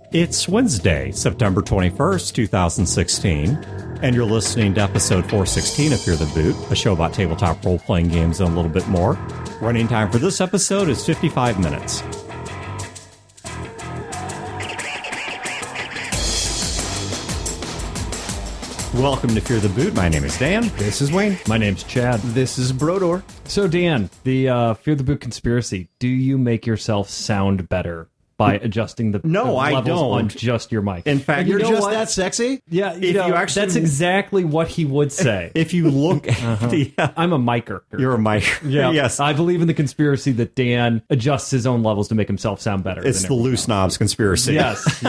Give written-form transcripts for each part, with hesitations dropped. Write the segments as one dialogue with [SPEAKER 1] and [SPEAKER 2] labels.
[SPEAKER 1] It's Wednesday, September 21st, 2016, and you're listening to episode 416 of Fear the Boot, a show about tabletop role-playing games and a little bit more. Running time for this episode is 55 minutes. Welcome to Fear the Boot. My name is Dan.
[SPEAKER 2] This is Wayne.
[SPEAKER 3] My name's Chad.
[SPEAKER 2] This is Brodor.
[SPEAKER 3] So, Dan, the Fear the Boot conspiracy, do you make yourself sound better by adjusting the levels
[SPEAKER 1] don't.
[SPEAKER 3] on just your mic?
[SPEAKER 1] In fact,
[SPEAKER 2] You're just
[SPEAKER 3] what?
[SPEAKER 2] that sexy?
[SPEAKER 3] Yeah,
[SPEAKER 1] if you actually,
[SPEAKER 3] that's exactly what he would say.
[SPEAKER 1] If you look at the...
[SPEAKER 3] I'm a micer.
[SPEAKER 1] You're a mic.
[SPEAKER 3] Yeah.
[SPEAKER 1] Yes.
[SPEAKER 3] I believe in the conspiracy that Dan adjusts his own levels to make himself sound better.
[SPEAKER 1] It's the loose knobs conspiracy.
[SPEAKER 3] Yes,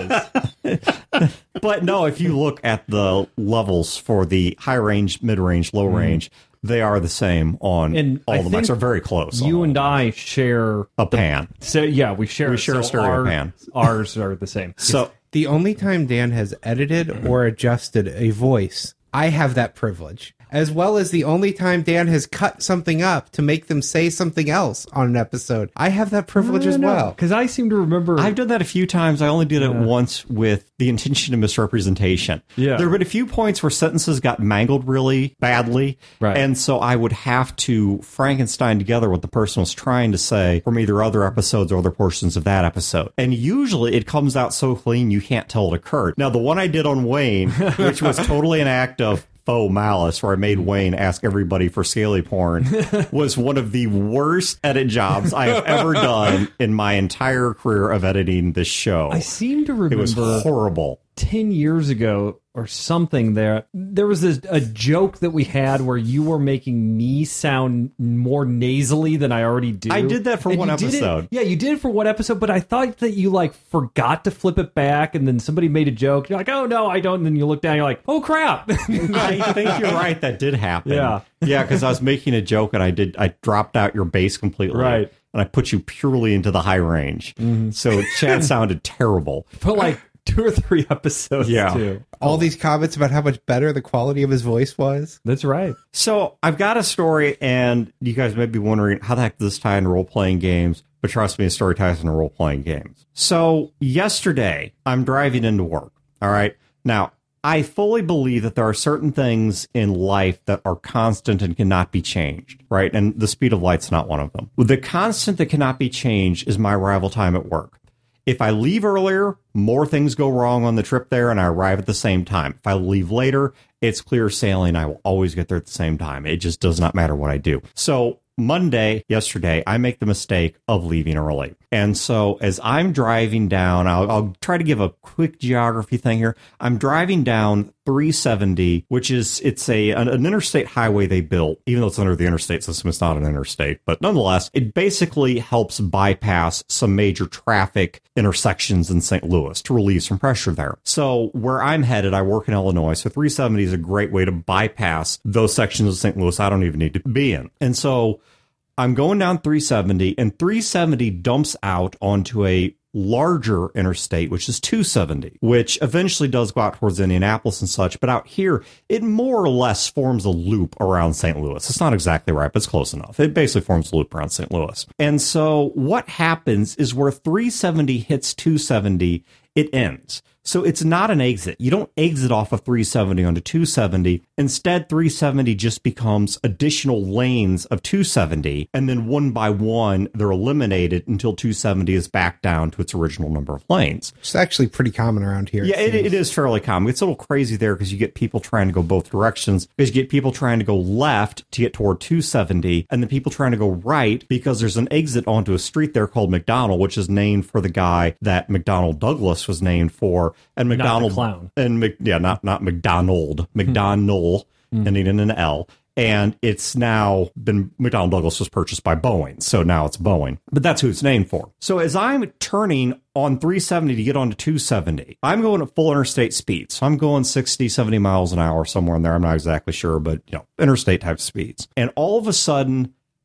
[SPEAKER 3] it is.
[SPEAKER 1] But no, if you look at the levels for the high range, mid range, low range, they are the same on
[SPEAKER 3] And
[SPEAKER 1] all
[SPEAKER 3] I
[SPEAKER 1] the mics.
[SPEAKER 3] think
[SPEAKER 1] Are very close.
[SPEAKER 3] You and I share
[SPEAKER 1] a pan.
[SPEAKER 3] So yeah, we share
[SPEAKER 1] a stereo pan.
[SPEAKER 3] Ours are the same.
[SPEAKER 1] So
[SPEAKER 2] The only time Dan has edited or adjusted a voice, I have that privilege. As well as the only time Dan has cut something up to make them say something else on an episode. I have that privilege as well.
[SPEAKER 3] Because I seem to remember...
[SPEAKER 1] I've done that a few times. I only did it once with the intention of misrepresentation.
[SPEAKER 3] Yeah.
[SPEAKER 1] There have been a few points where sentences got mangled really badly.
[SPEAKER 3] Right.
[SPEAKER 1] And so I would have to Frankenstein together what the person was trying to say from either other episodes or other portions of that episode. And usually it comes out so clean you can't tell it occurred. Now, the one I did on Wayne, which was totally an act of faux malice, where I made Wayne ask everybody for scaly porn, was one of the worst edit jobs I have ever done in my entire career of editing this show.
[SPEAKER 3] I seem to remember...
[SPEAKER 1] It was horrible.
[SPEAKER 3] 10 years ago or something there was a joke that we had where you were making me sound more nasally than I already do.
[SPEAKER 1] I did that for
[SPEAKER 3] And
[SPEAKER 1] one
[SPEAKER 3] you did
[SPEAKER 1] episode.
[SPEAKER 3] you did it for one episode, but I thought that you forgot to flip it back, and then somebody made a joke. You're like, oh no, I don't. And then you look down, you're like, oh crap.
[SPEAKER 1] I think you're right. That did happen.
[SPEAKER 3] Yeah.
[SPEAKER 1] Yeah, because I was making a joke and I dropped out your bass completely.
[SPEAKER 3] Right.
[SPEAKER 1] And I put you purely into the high range. So Chad sounded terrible.
[SPEAKER 3] But 2 or 3 episodes too.
[SPEAKER 2] All these comments about how much better the quality of his voice was.
[SPEAKER 3] That's right.
[SPEAKER 1] So I've got a story, and you guys may be wondering, how the heck does this tie into role-playing games? But trust me, a story ties into role-playing games. So yesterday, I'm driving into work, all right? Now, I fully believe that there are certain things in life that are constant and cannot be changed, right? And the speed of light's not one of them. The constant that cannot be changed is my arrival time at work. If I leave earlier, more things go wrong on the trip there, and I arrive at the same time. If I leave later, it's clear sailing. I will always get there at the same time. It just does not matter what I do. So yesterday, I make the mistake of leaving early. And so as I'm driving down, I'll try to give a quick geography thing here. I'm driving down 370, which is, it's an interstate highway they built, even though it's under the interstate system, it's not an interstate. But nonetheless, it basically helps bypass some major traffic intersections in St. Louis to relieve some pressure there. So where I'm headed, I work in Illinois, so 370 is a great way to bypass those sections of St. Louis I don't even need to be in. And so I'm going down 370, and 370 dumps out onto a larger interstate, which is 270, which eventually does go out towards Indianapolis and such. But out here, it more or less forms a loop around St. Louis. It's not exactly right, but it's close enough. It basically forms a loop around St. Louis. And so what happens is where 370 hits 270, it ends. So it's not an exit. You don't exit off of 370 onto 270. Instead, 370 just becomes additional lanes of 270. And then one by one, they're eliminated until 270 is back down to its original number of lanes.
[SPEAKER 2] It's actually pretty common around here.
[SPEAKER 1] Yeah, it is fairly common. It's a little crazy there because you get people trying to go both directions. Because you get people trying to go left to get toward 270. And then people trying to go right because there's an exit onto a street there called McDonald, which is named for the guy that McDonnell Douglas was named for. And McDonald,
[SPEAKER 3] not the clown.
[SPEAKER 1] And not McDonald, McDonnell, ending in an L. And it's now been, McDonnell Douglas was purchased by Boeing. So now it's Boeing. But that's who it's named for. So as I'm turning on 370 to get onto 270, I'm going at full interstate speed. So I'm going 60, 70 miles an hour somewhere in there. I'm not exactly sure, but interstate type speeds. And all of a sudden,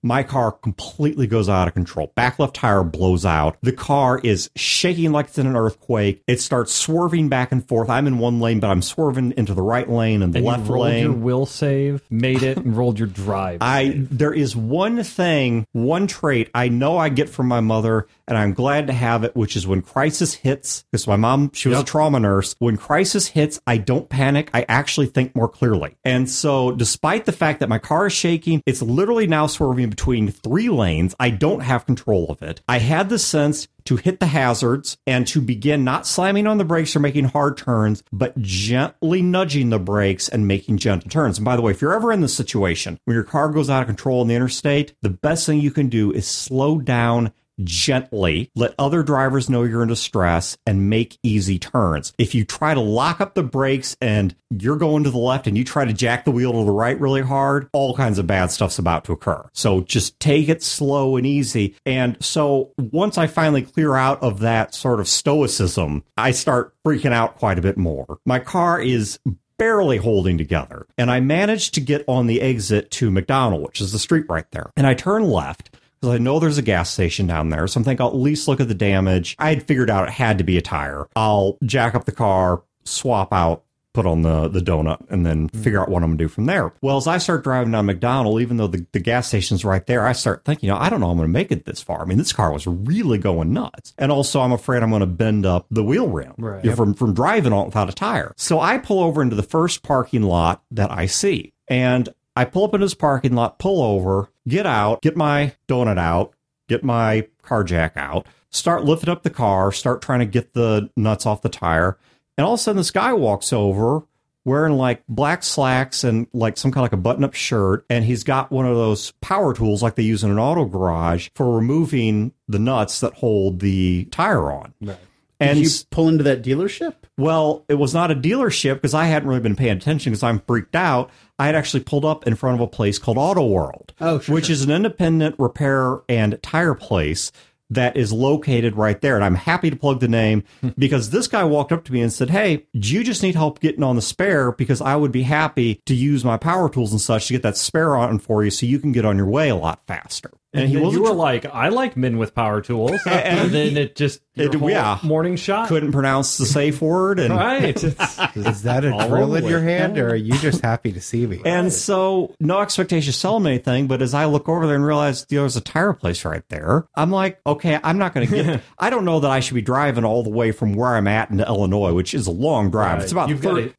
[SPEAKER 1] my car completely goes out of control. Back left tire blows out. The car is shaking like it's in an earthquake. It starts swerving back and forth. I'm in one lane, but I'm swerving into the right lane and the left
[SPEAKER 3] you rolled
[SPEAKER 1] lane.
[SPEAKER 3] your will save, made it, and rolled your drive.
[SPEAKER 1] There is one thing, one trait I know I get from my mother, and I'm glad to have it, which is when crisis hits, because my mom, she was a trauma nurse. When crisis hits, I don't panic. I actually think more clearly. And so despite the fact that my car is shaking, it's literally now swerving between 3 lanes. I don't have control of it. I had the sense to hit the hazards and to begin not slamming on the brakes or making hard turns, but gently nudging the brakes and making gentle turns. And by the way, if you're ever in this situation when your car goes out of control on the interstate, the best thing you can do is slow down gently, let other drivers know you're in distress, and make easy turns. If you try to lock up the brakes and you're going to the left and you try to jack the wheel to the right really hard, all kinds of bad stuff's about to occur. So just take it slow and easy. And so once I finally clear out of that sort of stoicism, I start freaking out quite a bit more. My car is barely holding together, and I managed to get on the exit to McDonald, which is the street right there. And I turn left, because I know there's a gas station down there, so I'm thinking I'll at least look at the damage. I had figured out it had to be a tire. I'll jack up the car, swap out, put on the donut, and then figure out what I'm going to do from there. Well, as I start driving down McDonald, even though the gas station's right there, I start thinking, I don't know I'm going to make it this far. I mean, this car was really going nuts. And also, I'm afraid I'm going to bend up the wheel rim from driving on without a tire. So I pull over into the first parking lot that I see. And I pull up into this parking lot, pull over, get out, get my donut out, get my car jack out, start lifting up the car, start trying to get the nuts off the tire. And all of a sudden, this guy walks over wearing like black slacks and like some kind of like a button-up shirt. And he's got one of those power tools like they use in an auto garage for removing the nuts that hold the tire on.
[SPEAKER 4] Right.
[SPEAKER 1] And
[SPEAKER 4] did you pull into that dealership?
[SPEAKER 1] Well, it was not a dealership because I hadn't really been paying attention because I'm freaked out. I had actually pulled up in front of a place called Auto World, which is an independent repair and tire place that is located right there. And I'm happy to plug the name because this guy walked up to me and said, "Hey, do you just need help getting on the spare? Because I would be happy to use my power tools and such to get that spare on for you so you can get on your way a lot faster."
[SPEAKER 3] And you were like, I like men with power tools. And then it just, morning shot.
[SPEAKER 1] Couldn't pronounce the safe word. And
[SPEAKER 3] right.
[SPEAKER 2] Is that a drill in your hand, or are you just happy to see me?
[SPEAKER 1] And so, no expectation to sell him anything, but as I look over there and realize there's a tire place right there, I'm like, okay, I'm not going to get... I don't know that I should be driving all the way from where I'm at into Illinois, which is a long drive. Right. It's about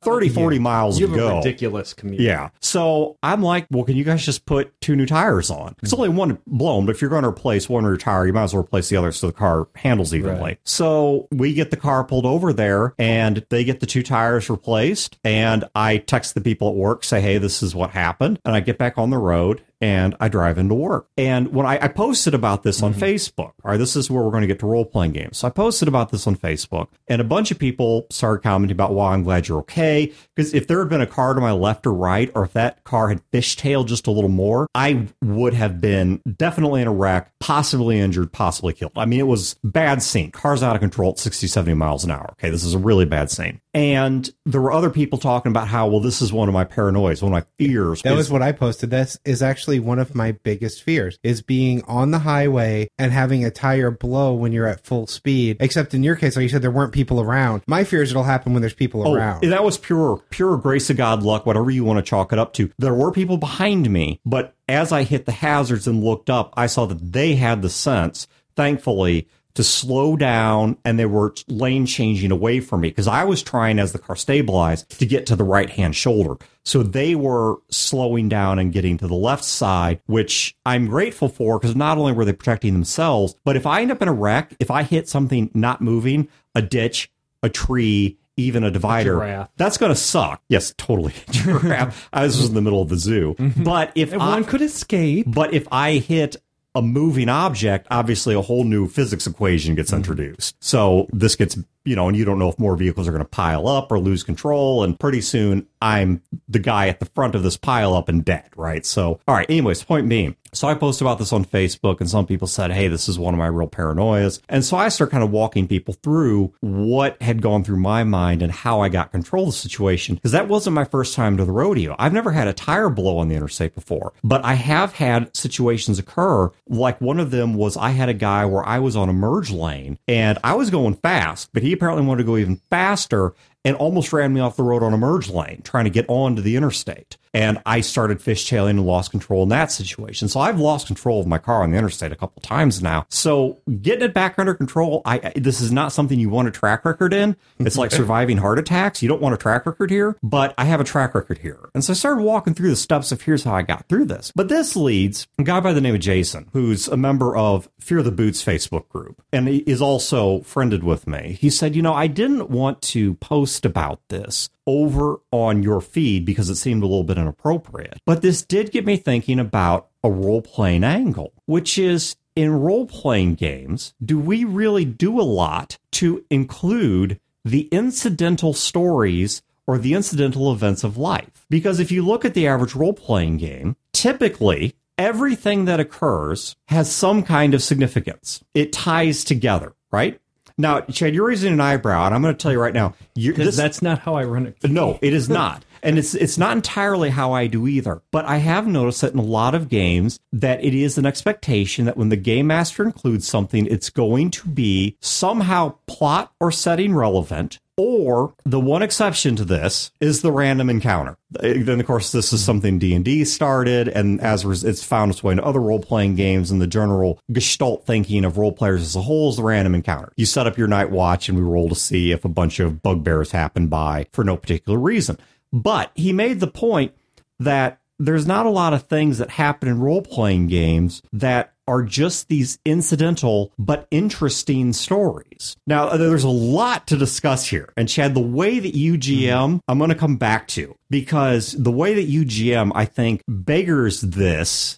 [SPEAKER 1] 40 miles to go.
[SPEAKER 3] You have a ridiculous commute.
[SPEAKER 1] Yeah. So, I'm like, well, can you guys just put 2 new tires on? It's only one blown, but if you're going to replace one rear tire, you might as well replace the other so the car handles evenly. Right. So we get the car pulled over there, and they get the 2 tires replaced, and I text the people at work, say, hey, this is what happened, and I get back on the road, and I drive into work. And when I posted about this on Facebook, all right, this is where we're going to get to role-playing games. So I posted about this on Facebook, and a bunch of people started commenting about, well, I'm glad you're okay. Because if there had been a car to my left or right, or if that car had fishtailed just a little more, I would have been definitely in a wreck, possibly injured, possibly killed. I mean, it was bad scene. Car's out of control at 60, 70 miles an hour. Okay, this is a really bad scene. And there were other people talking about how, well, this is one of my paranoias, one of my fears.
[SPEAKER 2] That was what I posted. This is actually one of my biggest fears, is being on the highway and having a tire blow when you're at full speed. Except in your case, like you said, there weren't people around. My fear is it'll happen when there's people around.
[SPEAKER 1] That was pure grace of God, luck, whatever you want to chalk it up to. There were people behind me, but as I hit the hazards and looked up, I saw that they had the sense, thankfully, to slow down, and they were lane changing away from me because I was trying, as the car stabilized, to get to the right-hand shoulder. So they were slowing down and getting to the left side, which I'm grateful for because not only were they protecting themselves, but if I end up in a wreck, if I hit something not moving, a ditch, a tree, even a divider, that's going to suck. Yes, totally. Giraffe. I was in the middle of the zoo. But if
[SPEAKER 3] one could escape.
[SPEAKER 1] But if I hit a moving object, obviously a whole new physics equation gets introduced. So this gets and you don't know if more vehicles are going to pile up or lose control. And pretty soon I'm the guy at the front of this pile up and dead, right? So, all right, anyways, point being, so I posted about this on Facebook and some people said, hey, this is one of my real paranoias. And so I start kind of walking people through what had gone through my mind and how I got control of the situation. Because that wasn't my first time to the rodeo. I've never had a tire blow on the interstate before, but I have had situations occur. Like one of them was I had a guy where I was on a merge lane and I was going fast, but he apparently wanted to go even faster and almost ran me off the road on a merge lane trying to get onto the interstate. And I started fishtailing and lost control in that situation. So I've lost control of my car on the interstate a couple times now. So getting it back under control, this is not something you want a track record in. It's like surviving heart attacks. You don't want a track record here, but I have a track record here. And so I started walking through the steps of here's how I got through this. But this leads a guy by the name of Jason, who's a member of Fear the Boots Facebook group, and he is also friended with me. He said, I didn't want to post about this over on your feed because it seemed a little bit inappropriate. But this did get me thinking about a role-playing angle, which is in role-playing games, do we really do a lot to include the incidental stories or the incidental events of life? Because if you look at the average role-playing game, typically everything that occurs has some kind of significance. It ties together, right? Now, Chad, you're raising an eyebrow, and I'm going to tell you right now.
[SPEAKER 3] Because that's not how I run it.
[SPEAKER 1] No, it is not. And it's not entirely how I do either. But I have noticed that in a lot of games that it is an expectation that when the game master includes something, it's going to be somehow plot or setting relevant. Or the one exception to this is the random encounter. Then, of course, this is something D&D started, and it's found its way into other role-playing games, and the general gestalt thinking of role players as a whole is the random encounter. You set up your night watch, and we roll to see if a bunch of bugbears happen by for no particular reason. But he made the point that there's not a lot of things that happen in role-playing games that are just these incidental but interesting stories. Now, there's a lot to discuss here. And Chad, the way that you GM, I'm going to come back to, because the way that you GM, I think, beggars this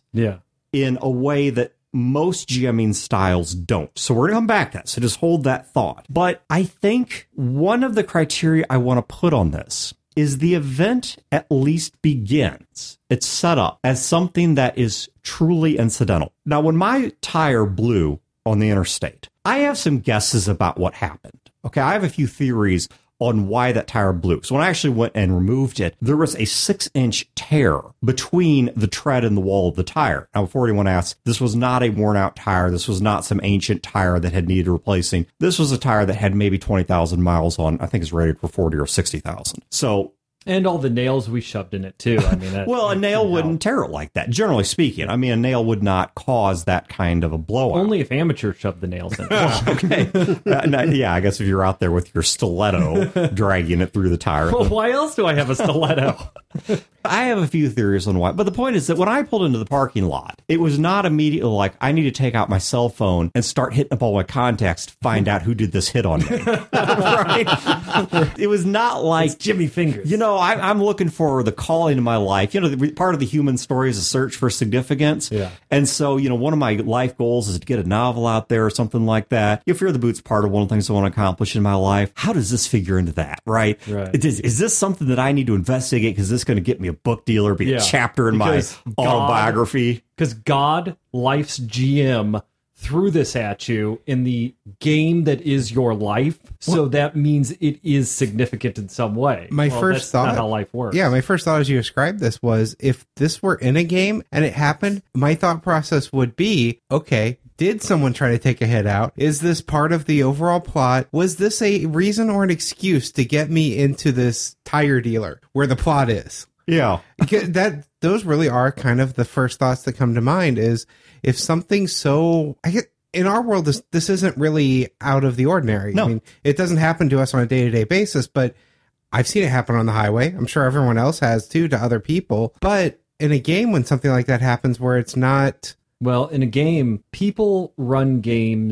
[SPEAKER 1] in a way that most GMing styles don't. So we're going to come back to that. So just hold that thought. But I think one of the criteria I want to put on this is the event at least begins. It's set up as something that is truly incidental. Now, when my tire blew on the interstate, I have some guesses about what happened. Okay, I have a few theories on why that tire blew. So when I actually went and removed it, there was a 6-inch tear between the tread and the wall of the tire. Now, before anyone asks, this was not a worn out tire. This was not some ancient tire that had needed replacing. This was a tire that had maybe 20,000 miles on. I think it's rated for 40 or 60,000. So,
[SPEAKER 3] and all the nails we shoved in it, too. I mean,
[SPEAKER 1] well, a nail wouldn't tear it like that, generally speaking. I mean, a nail would not cause that kind of a blowout.
[SPEAKER 3] Only if amateurs shove the nails in.
[SPEAKER 1] Okay. Yeah, I guess if you're out there with your stiletto dragging it through the tire.
[SPEAKER 3] Well, why else do I have a stiletto?
[SPEAKER 1] I have a few theories on why. But the point is that when I pulled into the parking lot, it was not immediately like, I need to take out my cell phone and start hitting up all my contacts to find out who did this hit on me. Right? It was not like...
[SPEAKER 3] It's Jimmy Fingers.
[SPEAKER 1] I'm looking for the calling in my life. Part of the human story is a search for significance.
[SPEAKER 3] Yeah.
[SPEAKER 1] And so, one of my life goals is to get a novel out there or something like that. Fear the Boots part of one of the things I want to accomplish in my life. How does this figure into that, right? Is this something that I need to investigate because this is going to get me a book deal or be a chapter in my autobiography?
[SPEAKER 3] Because God, life's GM, threw this at you in the game that is your life, so that means it is significant in some way.
[SPEAKER 2] First thought,
[SPEAKER 3] not how life works.
[SPEAKER 2] Yeah, my first thought as you described this was, if this were in a game and it happened, my thought process would be, okay, did someone try to take a hit out? Is this part of the overall plot? Was this a reason or an excuse to get me into this tire dealer where the plot is?
[SPEAKER 1] Yeah.
[SPEAKER 2] Those really are kind of the first thoughts that come to mind, is if something so... in our world, this isn't really out of the ordinary.
[SPEAKER 1] No.
[SPEAKER 2] I mean, it doesn't happen to us on a day-to-day basis, but I've seen it happen on the highway. I'm sure everyone else has too, to other people. But in a game, when something like that happens where it's not...
[SPEAKER 3] Well, in a game, people run games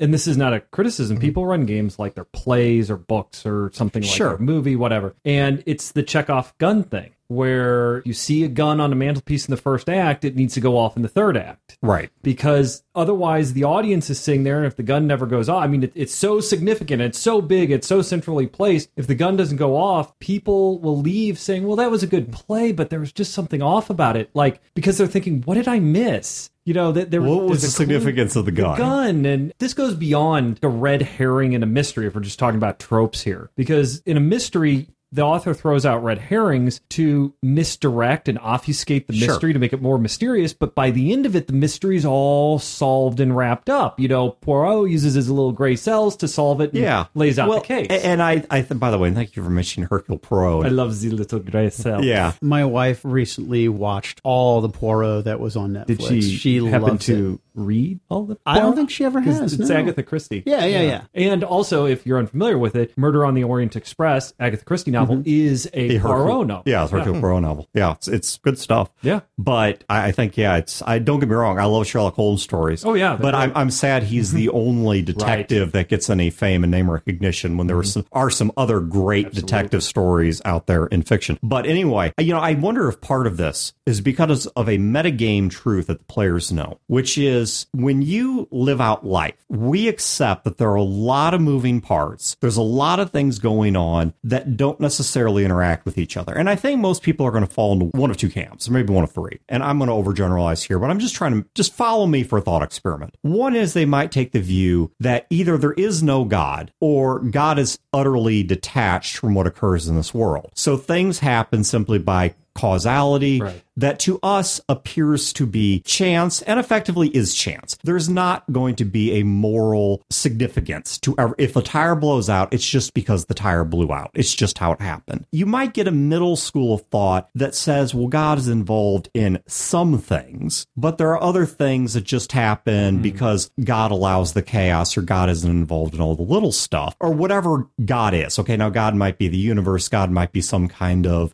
[SPEAKER 3] and this is not a criticism, people run games like they're plays or books or something like
[SPEAKER 1] Sure.
[SPEAKER 3] a movie, whatever. And it's the Chekhov gun thing, where you see a gun on a mantelpiece in the first act, it needs to go off in the third act.
[SPEAKER 1] Right.
[SPEAKER 3] Because otherwise the audience is sitting there, and if the gun never goes off, I mean, it's so significant, it's so big, it's so centrally placed. If the gun doesn't go off, people will leave saying, well, that was a good play, but there was just something off about it. Like, because they're thinking, what did I miss? You know, that there
[SPEAKER 1] What was
[SPEAKER 3] there's
[SPEAKER 1] the
[SPEAKER 3] a clue-
[SPEAKER 1] significance of the gun?
[SPEAKER 3] And this goes beyond a red herring in a mystery, if we're just talking about tropes here. Because in a mystery, the author throws out red herrings to misdirect and obfuscate the mystery to make it more mysterious. But by the end of it, the mystery's all solved and wrapped up. You know, Poirot uses his little gray cells to solve it and lays out the case.
[SPEAKER 1] And I by the way, thank you for mentioning Hercule Poirot.
[SPEAKER 3] I love the little gray cell.
[SPEAKER 1] Yeah.
[SPEAKER 4] My wife recently watched all the Poirot that was on Netflix.
[SPEAKER 3] Did she happen
[SPEAKER 4] loves
[SPEAKER 3] to
[SPEAKER 4] it.
[SPEAKER 3] read all the
[SPEAKER 4] I don't
[SPEAKER 3] Poirot?
[SPEAKER 4] think she ever
[SPEAKER 3] 'Cause
[SPEAKER 4] has.
[SPEAKER 3] It's
[SPEAKER 4] no.
[SPEAKER 3] Agatha Christie.
[SPEAKER 4] Yeah.
[SPEAKER 3] And also, if you're unfamiliar with it, Murder on the Orient Express, Agatha Christie novel, is a Poirot novel.
[SPEAKER 1] Yeah, it's Hercule Poirot novel. Yeah, it's good stuff.
[SPEAKER 3] Yeah.
[SPEAKER 1] But I think, I don't get me wrong, I love Sherlock Holmes stories.
[SPEAKER 3] Oh, yeah.
[SPEAKER 1] But I'm sad he's the only detective that gets any fame and name recognition when there are some other great detective stories out there in fiction. But anyway, I wonder if part of this is because of a metagame truth that the players know, which is when you live out life, we accept that there are a lot of moving parts. There's a lot of things going on that don't necessarily interact with each other. And I think most people are going to fall into one of two camps, or maybe one of three. And I'm going to overgeneralize here, but I'm just trying to follow me for a thought experiment. One is they might take the view that either there is no God or God is utterly detached from what occurs in this world. So things happen simply by causality that to us appears to be chance and effectively is chance. There's not going to be a moral significance to if a tire blows out, it's just because the tire blew out. It's just how it happened. You might get a middle school of thought that says, well, God is involved in some things, but there are other things that just happen because God allows the chaos or God isn't involved in all the little stuff or whatever God is. Okay, now God might be the universe. God might be some kind of,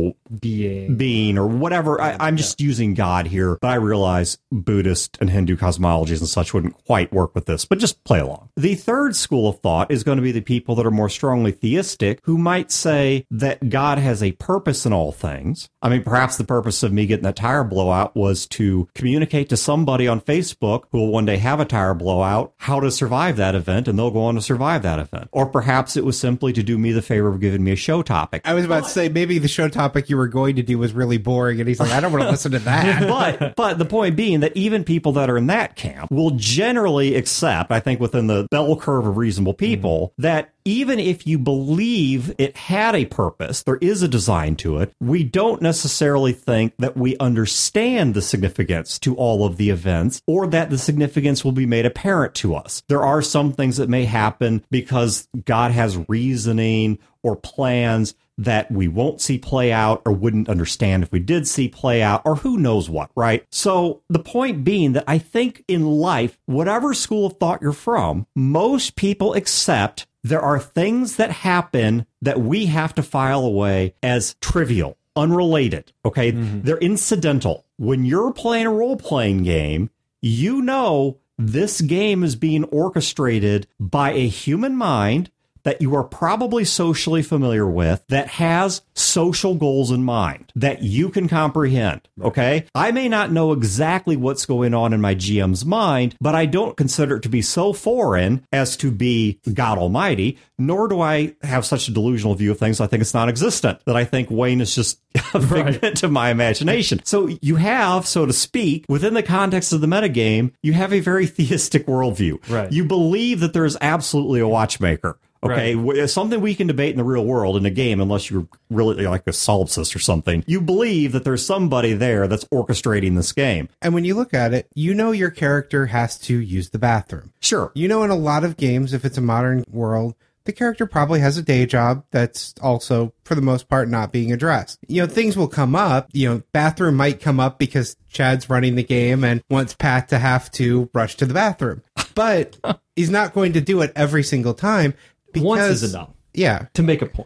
[SPEAKER 1] being or whatever. I'm just using God here, but I realize Buddhist and Hindu cosmologies and such wouldn't quite work with this, but just play along. The third school of thought is going to be the people that are more strongly theistic who might say that God has a purpose in all things. I mean, perhaps the purpose of me getting that tire blowout was to communicate to somebody on Facebook who will one day have a tire blowout how to survive that event, and they'll go on to survive that event. Or perhaps it was simply to do me the favor of giving me a show topic.
[SPEAKER 2] I was about to say, maybe the show topic you were going to do was really boring, and he's like, I don't want to listen to that.
[SPEAKER 1] But the point being that even people that are in that camp will generally accept, I think within the bell curve of reasonable people, that even if you believe it had a purpose, there is a design to it, we don't necessarily think that we understand the significance to all of the events or that the significance will be made apparent to us. There are some things that may happen because God has reasoning or plans that we won't see play out or wouldn't understand if we did see play out or who knows what, right? So the point being that I think in life, whatever school of thought you're from, most people accept there are things that happen that we have to file away as trivial, unrelated, okay? They're incidental. When you're playing a role-playing game, you know this game is being orchestrated by a human mind that you are probably socially familiar with that has social goals in mind that you can comprehend, okay? I may not know exactly what's going on in my GM's mind, but I don't consider it to be so foreign as to be God Almighty, nor do I have such a delusional view of things I think it's non-existent, that I think Wayne is just a figment of my imagination. So you have, so to speak, within the context of the metagame, you have a very theistic worldview.
[SPEAKER 3] Right.
[SPEAKER 1] You believe that there's absolutely a watchmaker. Okay, It's something we can debate in the real world in a game, unless you're really like a solipsist or something. You believe that there's somebody there that's orchestrating this game.
[SPEAKER 2] And when you look at it, you know your character has to use the bathroom.
[SPEAKER 1] Sure.
[SPEAKER 2] You know, in a lot of games, if it's a modern world, the character probably has a day job that's also, for the most part, not being addressed. You know, things will come up. You know, bathroom might come up because Chad's running the game and wants Pat to have to rush to the bathroom. But he's not going to do it every single time. Because,
[SPEAKER 3] once is enough.
[SPEAKER 2] Yeah.
[SPEAKER 3] To make a point.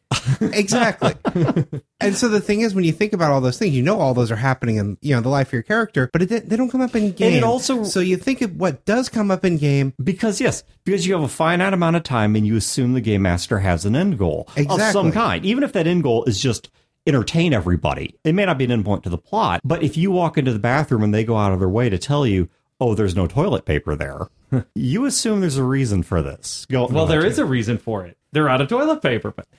[SPEAKER 2] Exactly. And so the thing is, when you think about all those things, you know all those are happening in the life of your character, but they don't come up in game.
[SPEAKER 1] And it also,
[SPEAKER 2] so you think of what does come up in game.
[SPEAKER 1] Because you have a finite amount of time and you assume the game master has an end goal of some kind. Even if that end goal is just entertain everybody. It may not be an end point to the plot, but if you walk into the bathroom and they go out of their way to tell you, oh, there's no toilet paper there, you assume there's a reason for this.
[SPEAKER 3] Well, there is a reason for it. They're out of toilet paper. But,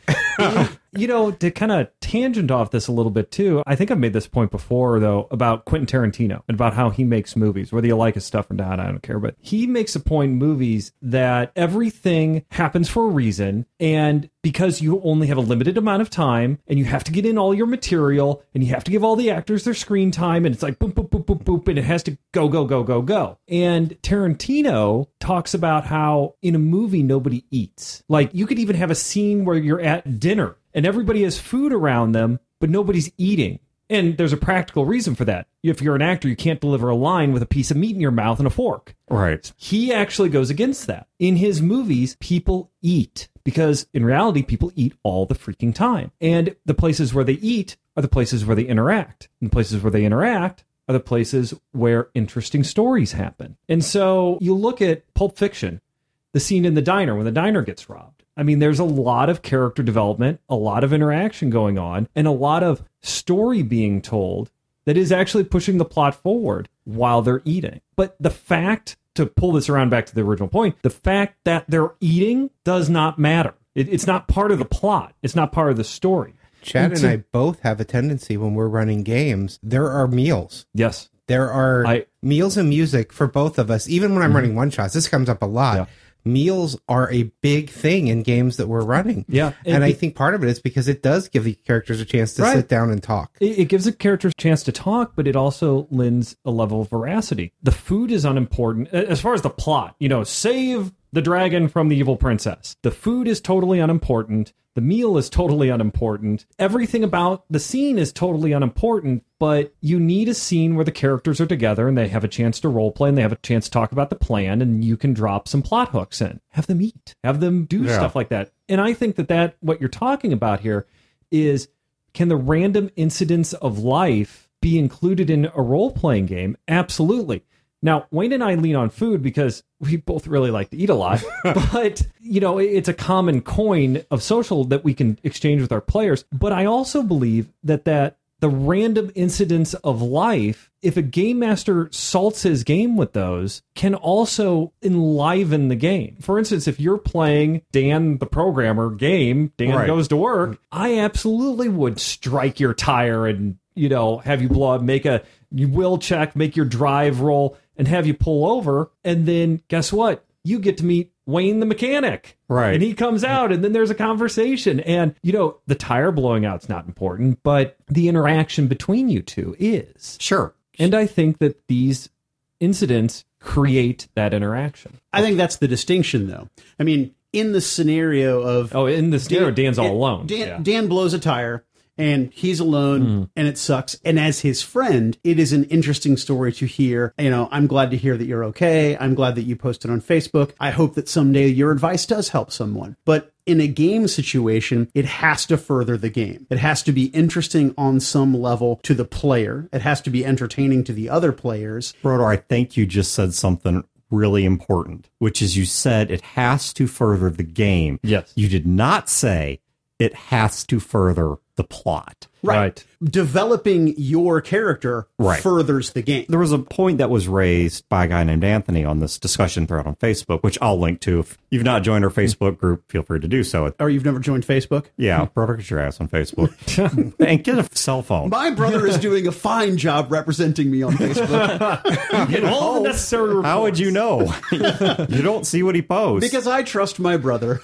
[SPEAKER 3] to kind of tangent off this a little bit, too, I think I've made this point before, though, about Quentin Tarantino and about how he makes movies. Whether you like his stuff or not, I don't care. But he makes a point in movies that everything happens for a reason. And because you only have a limited amount of time and you have to get in all your material and you have to give all the actors their screen time, and it's like boop, boop, boop, boop, boop, and it has to go, go, go, go, go. And Tarantino talks about how in a movie, nobody eats. Like, you could even have a scene where you're at dinner and everybody has food around them, but nobody's eating. And there's a practical reason for that. If you're an actor, you can't deliver a line with a piece of meat in your mouth and a fork.
[SPEAKER 1] Right.
[SPEAKER 3] He actually goes against that. In his movies, people eat because in reality, people eat all the freaking time. And the places where they eat are the places where they interact. And the places where they interact are the places where interesting stories happen. And so you look at Pulp Fiction, the scene in the diner when the diner gets robbed. I mean, there's a lot of character development, a lot of interaction going on, and a lot of story being told that is actually pushing the plot forward while they're eating. But the fact, to pull this around back to the original point, the fact that they're eating does not matter. It's not part of the plot. It's not part of the story.
[SPEAKER 2] Chad and I both have a tendency when we're running games, there are meals.
[SPEAKER 3] Yes.
[SPEAKER 2] There are meals and music for both of us. Even when I'm running one-shots, this comes up a lot. Yeah. Meals are a big thing in games that we're running.
[SPEAKER 3] Yeah.
[SPEAKER 2] And I think part of it is because it does give the characters a chance to sit down and talk.
[SPEAKER 3] It gives the characters a chance to talk, but it also lends a level of veracity. The food is unimportant. As far as the plot, save the dragon from the evil princess. The food is totally unimportant. The meal is totally unimportant. Everything about the scene is totally unimportant, but you need a scene where the characters are together and they have a chance to roleplay and they have a chance to talk about the plan, and you can drop some plot hooks in. Have them eat. Have them do stuff like that. And I think that what you're talking about here is, can the random incidents of life be included in a role-playing game? Absolutely. Now, Wayne and I lean on food because we both really like to eat a lot, but, it's a common coin of social that we can exchange with our players. But I also believe that the random incidents of life, if a game master salts his game with those, can also enliven the game. For instance, if you're playing Dan the Programmer game, Dan Goes to Work, I absolutely would strike your tire and, have you blow up, make a will check, make your drive roll, and have you pull over, and then guess what? You get to meet Wayne the mechanic.
[SPEAKER 1] Right.
[SPEAKER 3] And he comes out, and then there's a conversation. And, the tire blowing out's not important, but the interaction between you two is.
[SPEAKER 1] Sure.
[SPEAKER 3] And I think that these incidents create that interaction.
[SPEAKER 4] I think that's the distinction, though. I mean, in the scenario of...
[SPEAKER 3] Oh, in the scenario, Dan's all alone.
[SPEAKER 4] Dan blows a tire, and he's alone, and it sucks. And as his friend, it is an interesting story to hear. I'm glad to hear that you're okay. I'm glad that you posted on Facebook. I hope that someday your advice does help someone. But in a game situation, it has to further the game. It has to be interesting on some level to the player. It has to be entertaining to the other players.
[SPEAKER 1] Brodor, I think you just said something really important, which is you said it has to further the game.
[SPEAKER 3] Yes.
[SPEAKER 1] You did not say it has to further the plot.
[SPEAKER 3] Right.
[SPEAKER 4] Developing your character furthers the game.
[SPEAKER 1] There was a point that was raised by a guy named Anthony on this discussion thread on Facebook, which I'll link to. If you've not joined our Facebook group, feel free to do so.
[SPEAKER 4] Or you've never joined Facebook?
[SPEAKER 1] Yeah, brother, get your ass on Facebook. And get a cell phone.
[SPEAKER 4] My brother is doing a fine job representing me on Facebook.
[SPEAKER 3] Get all the necessary reports.
[SPEAKER 1] How would you know? You don't see what he posts.
[SPEAKER 4] Because I trust my brother.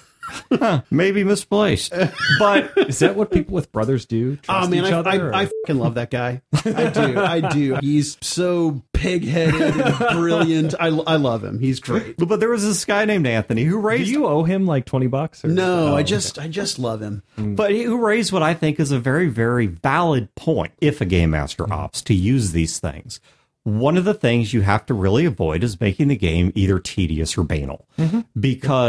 [SPEAKER 1] Maybe misplaced.
[SPEAKER 3] But is that what people with brothers do? Trust each other,
[SPEAKER 4] I fucking love that guy. I do. He's so pig-headed and brilliant. I love him. He's great.
[SPEAKER 1] But there was this guy named Anthony who raised...
[SPEAKER 3] Do you owe him like $20? Or
[SPEAKER 4] no, I just love him.
[SPEAKER 1] But who raised what I think is a very, very valid point, if a game master opts to use these things. One of the things you have to really avoid is making the game either tedious or banal. Because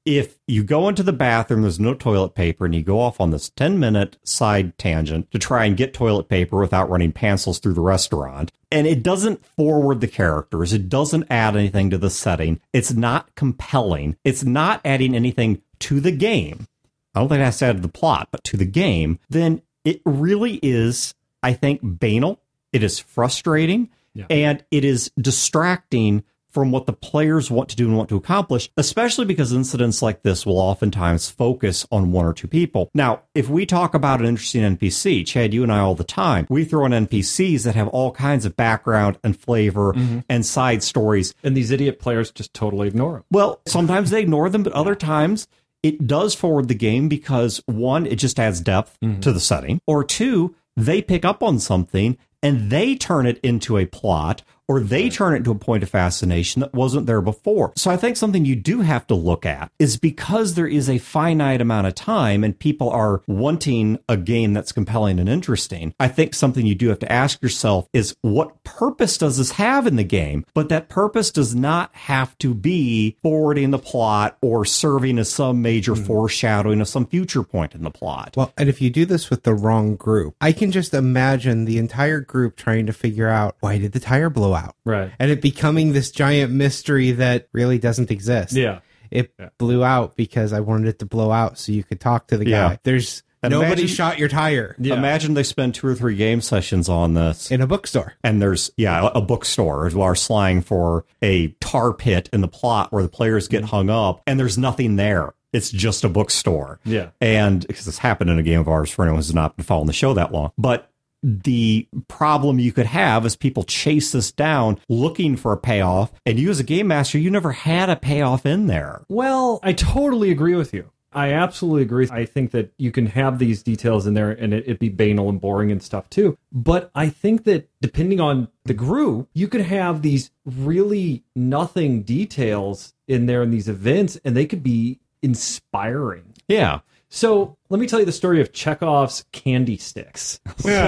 [SPEAKER 1] if you go into the bathroom, there's no toilet paper, and you go off on this 10-minute side tangent to try and get toilet paper without running pencils through the restaurant, and it doesn't forward the characters, it doesn't add anything to the setting, it's not compelling, it's not adding anything to the game, I don't think it has to add to the plot, but to the game, then it really is, I think, banal, it is frustrating, and it is distracting from what the players want to do and want to accomplish, especially because incidents like this will oftentimes focus on one or two people. Now, if we talk about an interesting NPC, Chad, you and I all the time, we throw in NPCs that have all kinds of background and flavor and side stories.
[SPEAKER 3] And these idiot players just totally ignore them.
[SPEAKER 1] Well, sometimes they ignore them, but other times it does forward the game because, one, it just adds depth to the setting, or two, they pick up on something and they turn it into a plot, or they turn it into a point of fascination that wasn't there before. So I think something you do have to look at is, because there is a finite amount of time and people are wanting a game that's compelling and interesting, I think something you do have to ask yourself is, what purpose does this have in the game? But that purpose does not have to be forwarding the plot or serving as some major foreshadowing of some future point in the plot.
[SPEAKER 2] Well, and if you do this with the wrong group, I can just imagine the entire group trying to figure out, why did the tire blow out?
[SPEAKER 3] Right.
[SPEAKER 2] And it becoming this giant mystery that really doesn't exist.
[SPEAKER 3] Yeah.
[SPEAKER 2] It blew out because I wanted it to blow out so you could talk to the guy. There's nobody shot your tire.
[SPEAKER 1] Imagine they spend 2 or 3 game sessions on this.
[SPEAKER 2] In a bookstore.
[SPEAKER 1] And there's, a bookstore, is our slang for a tar pit in the plot where the players get hung up and there's nothing there. It's just a bookstore.
[SPEAKER 3] Yeah.
[SPEAKER 1] And because this happened in a game of ours for anyone who's not been following the show that long. But the problem you could have is people chase this down looking for a payoff, and you as a game master, you never had a payoff in there.
[SPEAKER 3] Well, I totally agree with you. I absolutely agree. I think that you can have these details in there and it'd be banal and boring and stuff too. But I think that depending on the group, you could have these really nothing details in there in these events, and they could be inspiring.
[SPEAKER 1] Yeah.
[SPEAKER 3] So let me tell you the story of Chekhov's candy sticks.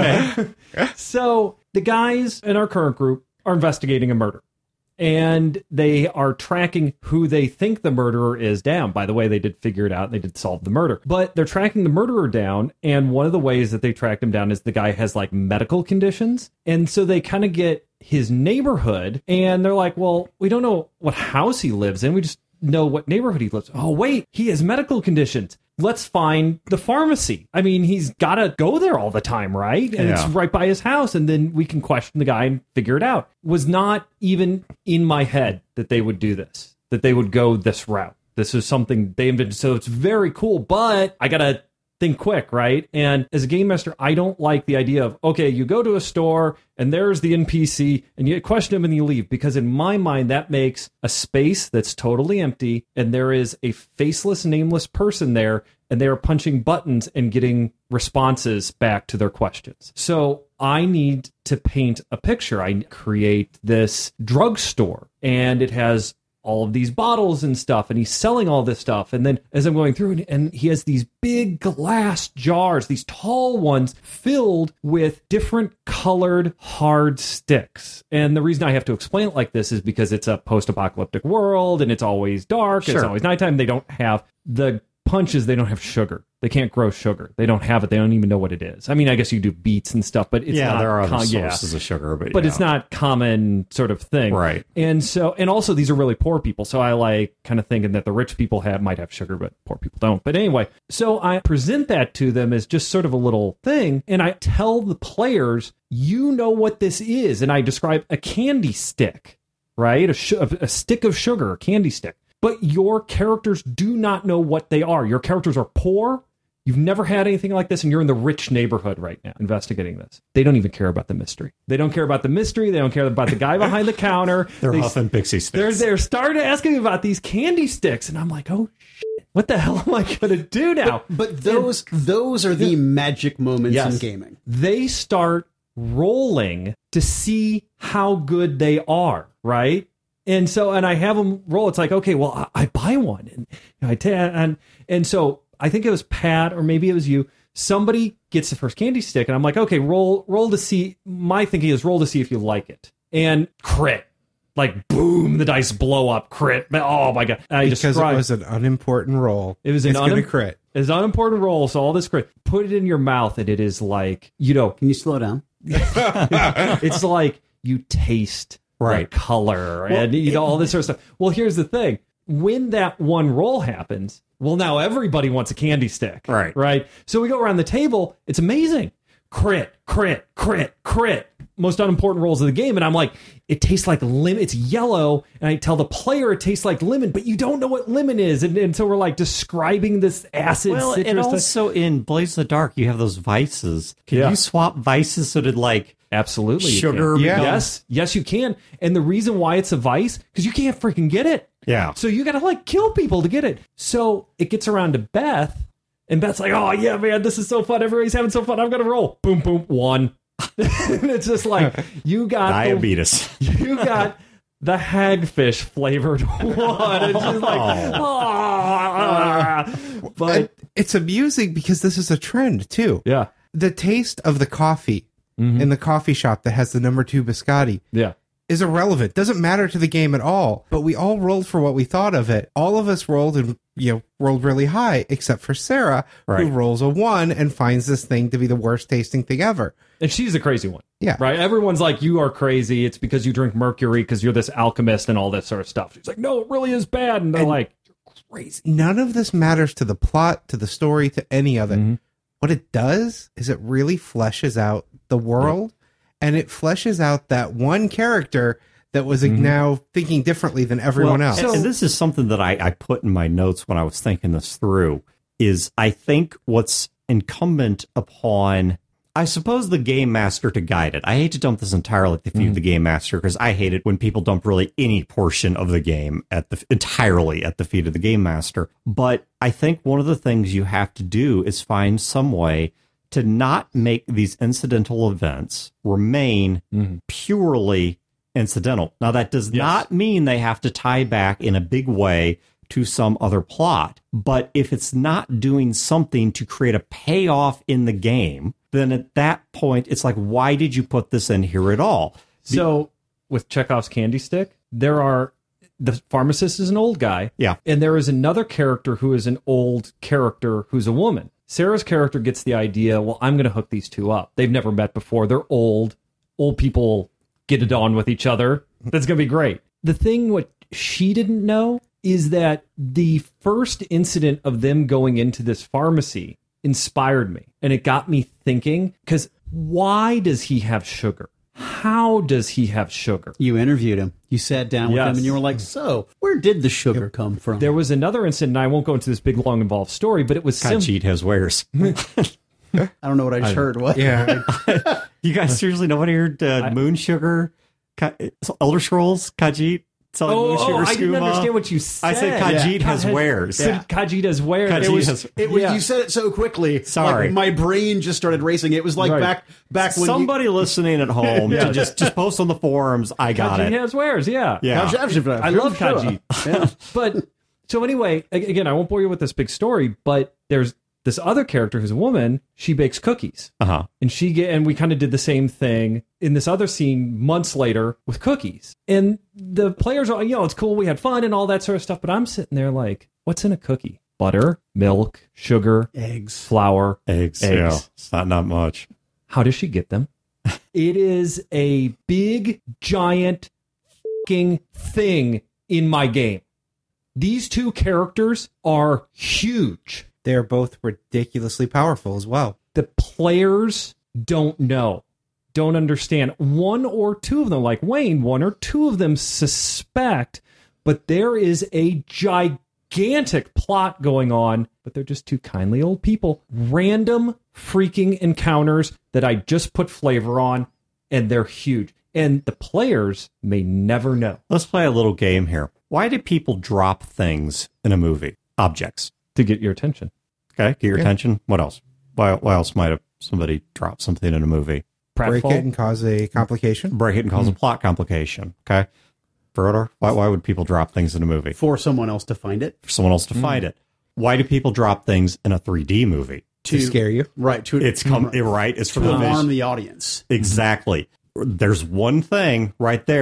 [SPEAKER 3] So the guys in our current group are investigating a murder, and they are tracking who they think the murderer is down. By the way, they did figure it out. They did solve the murder, but they're tracking the murderer down. And one of the ways that they tracked him down is the guy has like medical conditions. And so they kind of get his neighborhood, and they're like, well, we don't know what house he lives in. We just know what neighborhood he lives in. Oh, wait, he has medical conditions. Let's find the pharmacy. I mean, he's got to go there all the time, right? And it's right by his house. And then we can question the guy and figure it out. Was not even in my head that they would do this, that they would go this route. This is something they invented. So it's very cool, but I got to think quick, right? And as a game master, I don't like the idea of, okay, you go to a store and there's the NPC and you question him and you leave, because in my mind, that makes a space that's totally empty and there is a faceless, nameless person there, and they are punching buttons and getting responses back to their questions. So I need to paint a picture. I create this drugstore and it has all of these bottles and stuff, and he's selling all this stuff. And then as I'm going through, and he has these big glass jars, these tall ones filled with different colored hard sticks. And the reason I have to explain it like this is because it's a post-apocalyptic world and it's always dark. It's always nighttime. They don't have the punches. They don't have sugar. They can't grow sugar. They don't have it. They don't even know what it is. I mean, I guess you do beets and stuff, but it's not
[SPEAKER 1] there are other sources of sugar,
[SPEAKER 3] but it's not common sort of thing.
[SPEAKER 1] Right.
[SPEAKER 3] And so, and also these are really poor people. So I like kind of thinking that the rich people might have sugar, but poor people don't. But anyway, so I present that to them as just sort of a little thing. And I tell the players, you know what this is. And I describe a candy stick, right? A stick of sugar, a candy stick. But your characters do not know what they are. Your characters are poor. You've never had anything like this, and you're in the rich neighborhood right now investigating this. They don't even care about the mystery. They don't care about the mystery. They don't care about the guy behind the counter.
[SPEAKER 1] They're huffing pixie sticks.
[SPEAKER 3] They're starting to ask me about these candy sticks, and I'm like, oh, shit, what the hell am I going to do now?
[SPEAKER 4] But those are the magic moments in gaming.
[SPEAKER 3] They start rolling to see how good they are, right? And so, and I have them roll. It's like, okay, well, I buy one, and and so I think it was Pat, or maybe it was you. Somebody gets the first candy stick, and I'm like, okay, roll to see. My thinking is roll to see if you like it, and crit. like boom, the dice blow up, crit. Oh my god!
[SPEAKER 2] Because it was an unimportant roll.
[SPEAKER 3] It was
[SPEAKER 2] gonna crit.
[SPEAKER 3] It's an unimportant roll, so all this crit. Put it in your mouth, and it is like,
[SPEAKER 4] Can you slow down?
[SPEAKER 3] it's like you taste the color and all this sort of stuff. Well, here's the thing: when that one roll happens, well, now everybody wants a candy stick, right? So we go around the table. It's amazing. Crit, crit, crit, crit. Most unimportant rolls of the game, and I'm like, it tastes like lemon. It's yellow, and I tell the player it tastes like lemon, but you don't know what lemon is, and so we're like describing this acid.
[SPEAKER 1] Well,
[SPEAKER 3] citrus
[SPEAKER 1] and also in Blaze of the Dark, you have those vices. Can you swap vices so that like
[SPEAKER 3] absolutely
[SPEAKER 1] sugar?
[SPEAKER 3] Yes, you can. And the reason why it's a vice because you can't freaking get it.
[SPEAKER 1] Yeah.
[SPEAKER 3] So you got to like kill people to get it. So it gets around to Beth, and Beth's like, "Oh yeah, man, this is so fun. Everybody's having so fun. I'm gonna roll. Boom, boom, 1." And it's just like you got
[SPEAKER 1] diabetes.
[SPEAKER 3] You got the hagfish flavored one. It's just like, but
[SPEAKER 2] it's amusing because this is a trend too.
[SPEAKER 3] Yeah,
[SPEAKER 2] the taste of the coffee in the coffee shop that has the number 2 biscotti.
[SPEAKER 3] Yeah.
[SPEAKER 2] Is irrelevant. Doesn't matter to the game at all. But we all rolled for what we thought of it. All of us rolled and rolled really high, except for Sarah, who rolls a 1 and finds this thing to be the worst tasting thing ever.
[SPEAKER 3] And she's a crazy one.
[SPEAKER 2] Yeah.
[SPEAKER 3] Right? Everyone's like, you are crazy. It's because you drink mercury because you're this alchemist and all this sort of stuff. She's like, no, it really is bad. And they're like, you're crazy.
[SPEAKER 2] None of this matters to the plot, to the story, to any of it. What it does is it really fleshes out the world. And it fleshes out that one character that was now thinking differently than everyone else.
[SPEAKER 1] And this is something that I put in my notes when I was thinking this through, is I think what's incumbent upon, I suppose, the game master to guide it. I hate to dump this entirely at the feet of the game master, because I hate it when people dump really any portion of the game entirely at the feet of the game master. But I think one of the things you have to do is find some way to not make these incidental events remain purely incidental. Now, that does not mean they have to tie back in a big way to some other plot. But if it's not doing something to create a payoff in the game, then at that point, it's like, why did you put this in here at all?
[SPEAKER 3] So with Chekhov's candy stick, the pharmacist is an old guy.
[SPEAKER 1] Yeah.
[SPEAKER 3] And there is another character who is an old character who's a woman. Sarah's character gets the idea, well, I'm going to hook these two up. They've never met before. They're old. Old people get it on with each other. That's going to be great. The thing what she didn't know is that the first incident of them going into this pharmacy inspired me. And it got me thinking, because why does he have sugar? How does he have sugar?
[SPEAKER 4] You interviewed him. You sat down with him and you were like, so where did the sugar come from?
[SPEAKER 3] There was another incident, and I won't go into this big, long, involved story, but it was
[SPEAKER 1] Khajiit has wares.
[SPEAKER 4] I don't know what I just heard. What?
[SPEAKER 2] Yeah.
[SPEAKER 1] You guys seriously nobody heard Moon Sugar? Elder Scrolls? Khajiit? Selling Moon Sugar
[SPEAKER 3] I didn't
[SPEAKER 1] skooma?
[SPEAKER 3] understand what you said.
[SPEAKER 1] I said Khajiit has wares.
[SPEAKER 3] Khajiit has wares.
[SPEAKER 4] You said it so quickly.
[SPEAKER 1] Sorry.
[SPEAKER 4] Like, my brain just started racing. It was like back when
[SPEAKER 1] somebody listening at home to just post on the forums. I got
[SPEAKER 3] Khajiit
[SPEAKER 1] it.
[SPEAKER 3] has wares. Yeah.
[SPEAKER 4] I
[SPEAKER 3] love Khajiit. But so anyway, again, I won't bore you with this big story, but there's this other character who's a woman. She bakes cookies, and we kind of did the same thing in this other scene months later with cookies. And the players are, it's cool. We had fun and all that sort of stuff. But I'm sitting there like, what's in a cookie? Butter, milk, sugar,
[SPEAKER 4] eggs,
[SPEAKER 3] flour,
[SPEAKER 1] eggs. Yeah, it's not much.
[SPEAKER 3] How does she get them? It is a big, giant fucking thing in my game. These two characters are huge.
[SPEAKER 2] They are both ridiculously powerful as well.
[SPEAKER 3] The players don't know, don't understand. One or two of them, like Wayne, one or two of them suspect, but there is a gigantic plot going on, but they're just two kindly old people. Random freaking encounters that I just put flavor on, and they're huge. And the players may never know.
[SPEAKER 1] Let's play a little game here. Why do people drop things in a movie? Objects.
[SPEAKER 3] To get your attention.
[SPEAKER 1] Okay, get your attention. What else? Why else might have somebody drop something in a movie?
[SPEAKER 2] Break it and cause a complication?
[SPEAKER 1] Break it and cause a plot complication. Okay. Further, why would people drop things in a movie?
[SPEAKER 4] For someone else to find it.
[SPEAKER 1] For someone else to find it. Why do people drop things in a 3D movie?
[SPEAKER 2] To scare you.
[SPEAKER 4] Right.
[SPEAKER 1] It's for the
[SPEAKER 4] harm the audience.
[SPEAKER 1] Exactly. There's one thing right there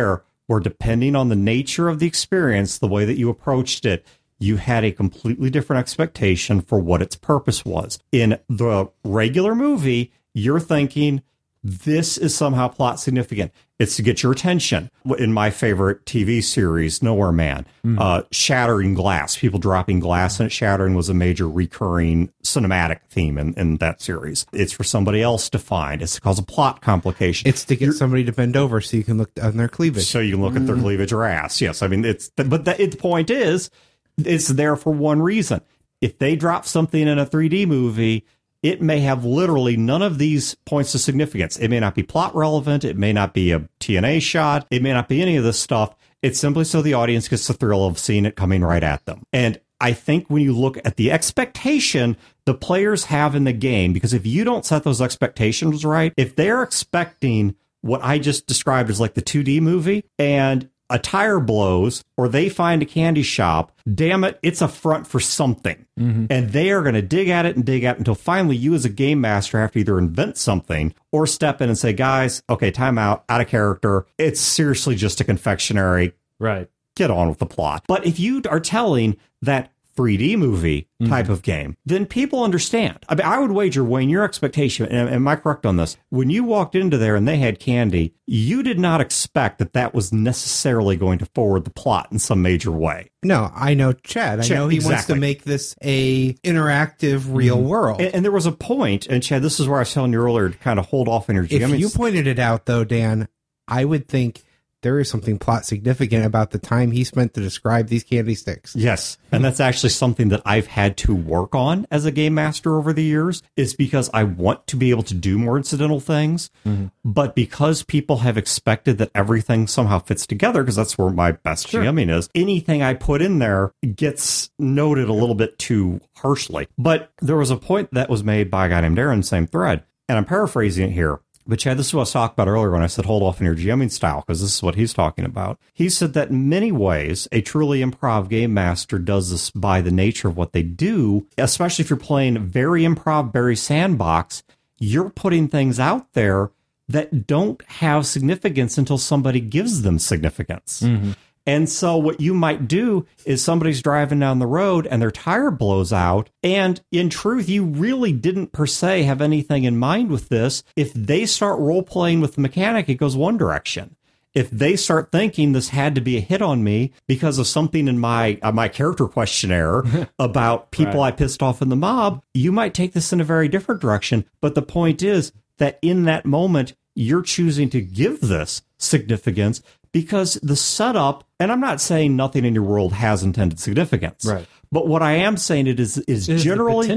[SPEAKER 1] where depending on the nature of the experience, the way that you approached it, you had a completely different expectation for what its purpose was. In the regular movie, you're thinking, this is somehow plot significant. It's to get your attention. In my favorite TV series, Nowhere Man, shattering glass, people dropping glass and it shattering was a major recurring cinematic theme in that series. It's for somebody else to find. It's to cause a plot complication.
[SPEAKER 2] It's to get somebody to bend over so you can look on their cleavage.
[SPEAKER 1] So you can look at their cleavage or ass. Yes, I mean, the point is, it's there for one reason. If they drop something in a 3D movie, it may have literally none of these points of significance. It may not be plot relevant. It may not be a TNA shot. It may not be any of this stuff. It's simply so the audience gets the thrill of seeing it coming right at them. And I think when you look at the expectation the players have in the game, because if you don't set those expectations right, if they're expecting what I just described as like the 2D movie and a tire blows or they find a candy shop, damn it, it's a front for something. And they are going to dig at it until finally you as a game master have to either invent something or step in and say, guys, okay, time out of character. It's seriously just a confectionery.
[SPEAKER 3] Right.
[SPEAKER 1] Get on with the plot. But if you are telling that 3D movie type of game, then people understand. I mean, I would wager, Wayne, your expectation, and am I correct on this? When you walked into there and they had candy, you did not expect that was necessarily going to forward the plot in some major way.
[SPEAKER 2] No, I know Chad. I know he wants to make this a interactive real world.
[SPEAKER 1] And there was a point, and Chad, this is where I was telling you earlier to kind of hold off on your GM.
[SPEAKER 2] If you pointed it out, though, Dan, I would think there is something plot significant about the time he spent to describe these candy sticks.
[SPEAKER 1] Yes, and that's actually something that I've had to work on as a game master over the years, is because I want to be able to do more incidental things, but because people have expected that everything somehow fits together, because that's where my best GMing is, anything I put in there gets noted a little bit too harshly. But there was a point that was made by a guy named Aaron, same thread, and I'm paraphrasing it here. But Chad, this is what I was talking about earlier when I said hold off on your GMing style, because this is what he's talking about. He said that in many ways, a truly improv game master does this by the nature of what they do, especially if you're playing very improv, very sandbox. You're putting things out there that don't have significance until somebody gives them significance. And so what you might do is somebody's driving down the road and their tire blows out. And in truth, you really didn't per se have anything in mind with this. If they start role playing with the mechanic, it goes one direction. If they start thinking this had to be a hit on me because of something in my character questionnaire about people I pissed off in the mob, you might take this in a very different direction. But the point is that in that moment, you're choosing to give this significance because the setup, and I'm not saying nothing in your world has intended significance,
[SPEAKER 3] right?
[SPEAKER 1] But what I am saying it is generally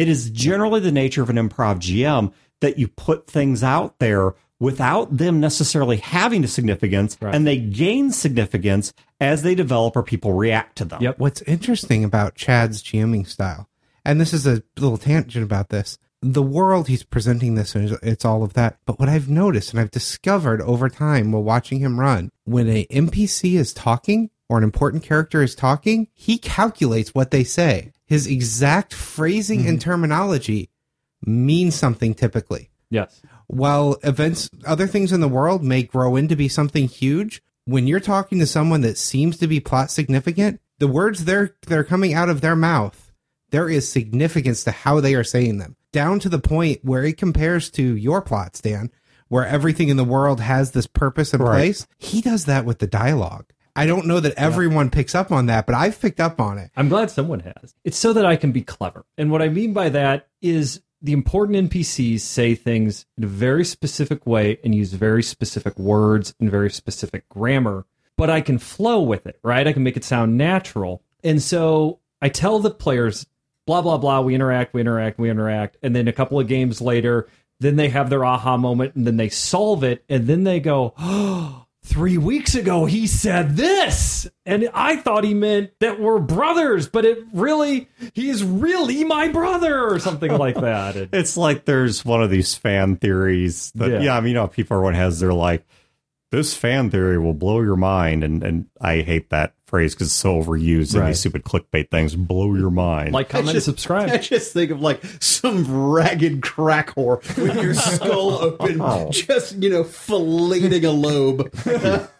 [SPEAKER 1] the nature of an improv GM that you put things out there without them necessarily having a significance, and they gain significance as they develop or people react to them.
[SPEAKER 2] Yep. What's interesting about Chad's GMing style, and this is a little tangent about this, the world he's presenting this, it's all of that. But what I've noticed and I've discovered over time while watching him run, when an NPC is talking or an important character is talking, he calculates what they say. His exact phrasing and terminology means something typically.
[SPEAKER 3] Yes.
[SPEAKER 2] While other things in the world may grow into be something huge, when you're talking to someone that seems to be plot significant, the words they're coming out of their mouth, there is significance to how they are saying them. Down to the point where it compares to your plots, Dan, where everything in the world has this purpose in place. He does that with the dialogue. I don't know that everyone picks up on that, but I've picked up on it.
[SPEAKER 3] I'm glad someone has. It's so that I can be clever. And what I mean by that is the important NPCs say things in a very specific way and use very specific words and very specific grammar, but I can flow with it, right? I can make it sound natural. And so I tell the players, blah, blah, blah, we interact. And then a couple of games later, then they have their aha moment and then they solve it. And then they go, oh, 3 weeks ago, he said this. And I thought he meant that we're brothers, but he is really my brother or something like that.
[SPEAKER 1] It's like there's one of these fan theories that, I mean, people, everyone has their like, this fan theory will blow your mind. And I hate that phrase because it's so overused in these stupid clickbait things. Blow your mind.
[SPEAKER 3] Like, comment, subscribe.
[SPEAKER 4] I just think of like some ragged crack whore with your skull open, just, filleting a lobe.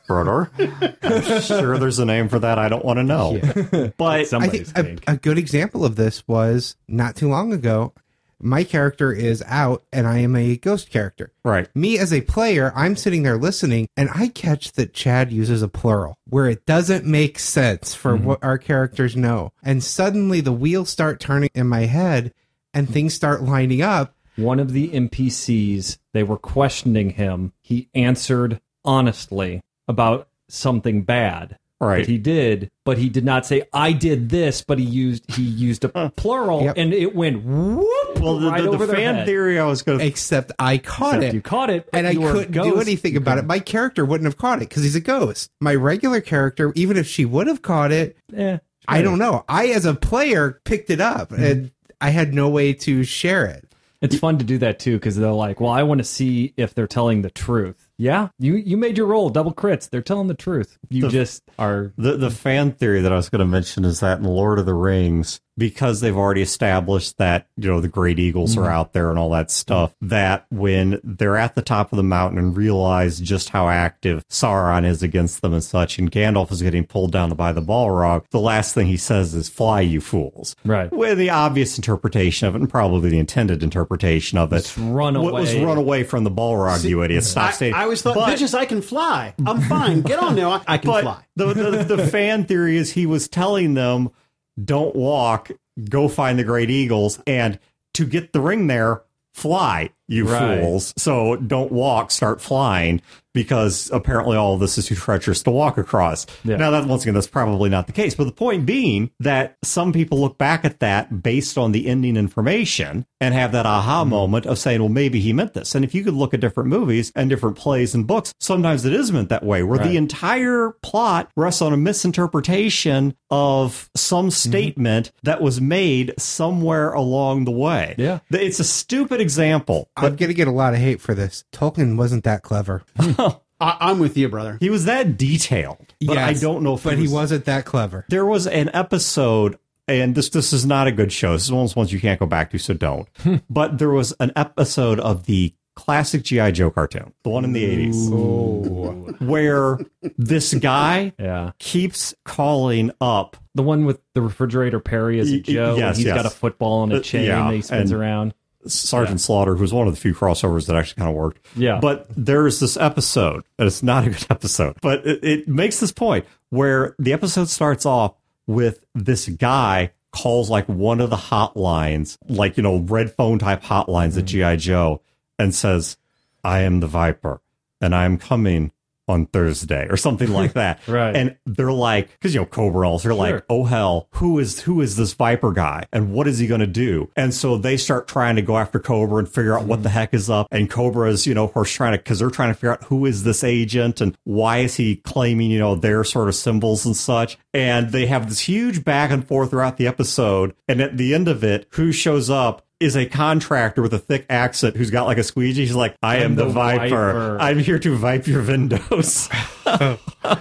[SPEAKER 1] brother. I'm sure there's a name for that. I don't want to know. But
[SPEAKER 2] I
[SPEAKER 3] Somebody's
[SPEAKER 2] think a good example of this was not too long ago. My character is out and I am a ghost character.
[SPEAKER 1] right.
[SPEAKER 2] Me as a player, I'm sitting there listening and I catch that Chad uses a plural where it doesn't make sense for what our characters know. And suddenly the wheels start turning in my head and things start lining up.
[SPEAKER 3] One of the NPCs, they were questioning him. He answered honestly about something bad
[SPEAKER 1] Right.
[SPEAKER 3] that he did, but he did not say, I did this, but he used a plural,
[SPEAKER 2] Yep.
[SPEAKER 3] and it went whoop
[SPEAKER 1] Well,
[SPEAKER 3] right
[SPEAKER 1] the
[SPEAKER 3] over their
[SPEAKER 1] fan
[SPEAKER 3] head.
[SPEAKER 1] theory I was going to...
[SPEAKER 2] Except I caught
[SPEAKER 3] Except
[SPEAKER 2] it.
[SPEAKER 3] you caught it, but
[SPEAKER 2] And I
[SPEAKER 3] you were a
[SPEAKER 2] couldn't do
[SPEAKER 3] ghost.
[SPEAKER 2] anything
[SPEAKER 3] You
[SPEAKER 2] about it.
[SPEAKER 3] couldn't-
[SPEAKER 2] My character wouldn't have caught it because he's a ghost. My regular character, even if she would have caught it, I don't know. I, as a player, picked it up and I had no way to share it.
[SPEAKER 3] It's fun to do that too, because they're like, well, I want to see if they're telling the truth. Yeah, you made your roll, double crits. They're telling the truth. You just are...
[SPEAKER 1] The fan theory that I was going to mention is that in Lord of the Rings, because they've already established that, you know, the great eagles are out there and all that stuff, that when they're at the top of the mountain and realize just how active Sauron is against them and such, and Gandalf is getting pulled down by the Balrog, the last thing he says is, fly, you fools.
[SPEAKER 3] Right.
[SPEAKER 1] With the obvious interpretation of it, and probably the intended interpretation of it,
[SPEAKER 3] Just run away.
[SPEAKER 1] was run away from the Balrog, you idiot. Stop saying...
[SPEAKER 4] I always thought,
[SPEAKER 1] But-
[SPEAKER 4] bitches, I can fly. I'm fine. Get on now. I can
[SPEAKER 1] but
[SPEAKER 4] fly.
[SPEAKER 1] the fan theory is he was telling them, don't walk, go find the great eagles, and to get the ring there, fly, you
[SPEAKER 3] Right.
[SPEAKER 1] fools. So don't walk, start flying, because apparently all of this is too treacherous to walk across.
[SPEAKER 3] Yeah.
[SPEAKER 1] Now, that once again, that's probably not the case. But the point being that some people look back at that based on the ending information and have that aha moment of saying, well, maybe he meant this. And if you could look at different movies and different plays and books, sometimes it is meant that way, where the entire plot rests on a misinterpretation of some statement that was made somewhere along the way.
[SPEAKER 3] Yeah.
[SPEAKER 1] It's a stupid example.
[SPEAKER 2] I'm going to get a lot of hate for this. Tolkien wasn't that clever.
[SPEAKER 4] I'm with you, brother.
[SPEAKER 1] He was that detailed, but I
[SPEAKER 2] Yes,
[SPEAKER 1] don't know if
[SPEAKER 2] but he wasn't that clever.
[SPEAKER 1] There was an episode, and this is not a good show. This is one of those ones you can't go back to, so don't. But there was an episode of the classic G.I. Joe cartoon, the one in the 80s, where this guy
[SPEAKER 3] Yeah.
[SPEAKER 1] keeps calling up.
[SPEAKER 3] The one with the refrigerator Perry as a Joe.
[SPEAKER 1] yes,
[SPEAKER 3] He's
[SPEAKER 1] yes.
[SPEAKER 3] got a football and a chain
[SPEAKER 1] yeah,
[SPEAKER 3] that he spins
[SPEAKER 1] and-
[SPEAKER 3] around.
[SPEAKER 1] Sergeant Slaughter, who's one of the few crossovers that actually kind of worked.
[SPEAKER 3] Yeah.
[SPEAKER 1] But there's this episode, and it's not a good episode, but it makes this point where the episode starts off with this guy calls like one of the hotlines, like, you know, red phone type hotlines at G.I. Joe, and says, I am the Viper, and I'm coming on Thursday, or something like that.
[SPEAKER 3] Right.
[SPEAKER 1] And they're like, because, you know, Cobra also, they're like, oh hell, who is this Viper guy, and what is he going to do? And so they start trying to go after Cobra and figure out what the heck is up. And Cobra is, you know, of course, because they're trying to figure out who is this agent and why is he claiming, you know, their sort of symbols and such. And they have this huge back and forth throughout the episode. And at the end of it, who shows up is a contractor with a thick accent who's got like a squeegee. He's like, I am the Viper. I'm here to vipe your windows. And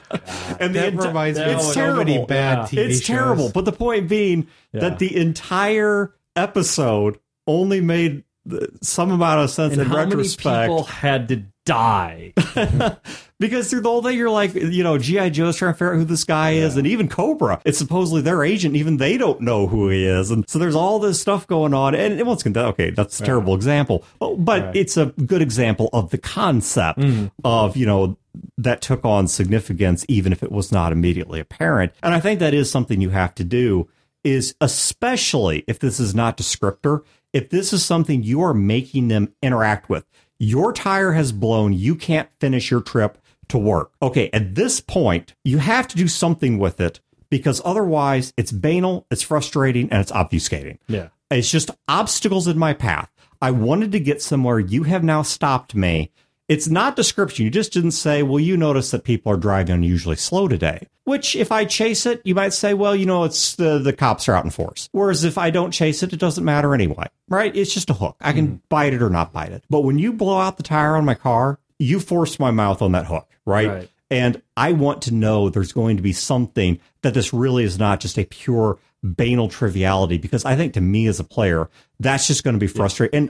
[SPEAKER 2] That reminds me of
[SPEAKER 1] it's
[SPEAKER 2] so many
[SPEAKER 1] terrible.
[SPEAKER 2] bad TV
[SPEAKER 1] It's
[SPEAKER 2] shows.
[SPEAKER 1] terrible. But the point being that the entire episode only made some amount of sense
[SPEAKER 3] And
[SPEAKER 1] in
[SPEAKER 3] how
[SPEAKER 1] retrospect.
[SPEAKER 3] many people had to die?
[SPEAKER 1] Because through the whole thing, you're like, you know, G.I. Joe's trying to figure out who this guy is, and even Cobra, it's supposedly their agent, even they don't know who he is. And so there's all this stuff going on. And once again, okay, that's a terrible example. But it's a good example of the concept of, you know, that took on significance, even if it was not immediately apparent. And I think that is something you have to do, is especially if this is not descriptor, if this is something you are making them interact with. Your tire has blown. You can't finish your trip to work. Okay, at this point, you have to do something with it, because otherwise it's banal, it's frustrating, and it's obfuscating.
[SPEAKER 3] Yeah.
[SPEAKER 1] It's just obstacles in my path. I wanted to get somewhere. You have now stopped me. It's not description. You just didn't say, well, you notice that people are driving unusually slow today. Which, if I chase it, you might say, well, you know, it's the cops are out in force. Whereas if I don't chase it, it doesn't matter anyway, right? It's just a hook. I can bite it or not bite it. But when you blow out the tire on my car, you forced my mouth on that hook, right? And I want to know there's going to be something that this really is not just a pure banal triviality, because I think to me as a player, that's just going to be frustrating. And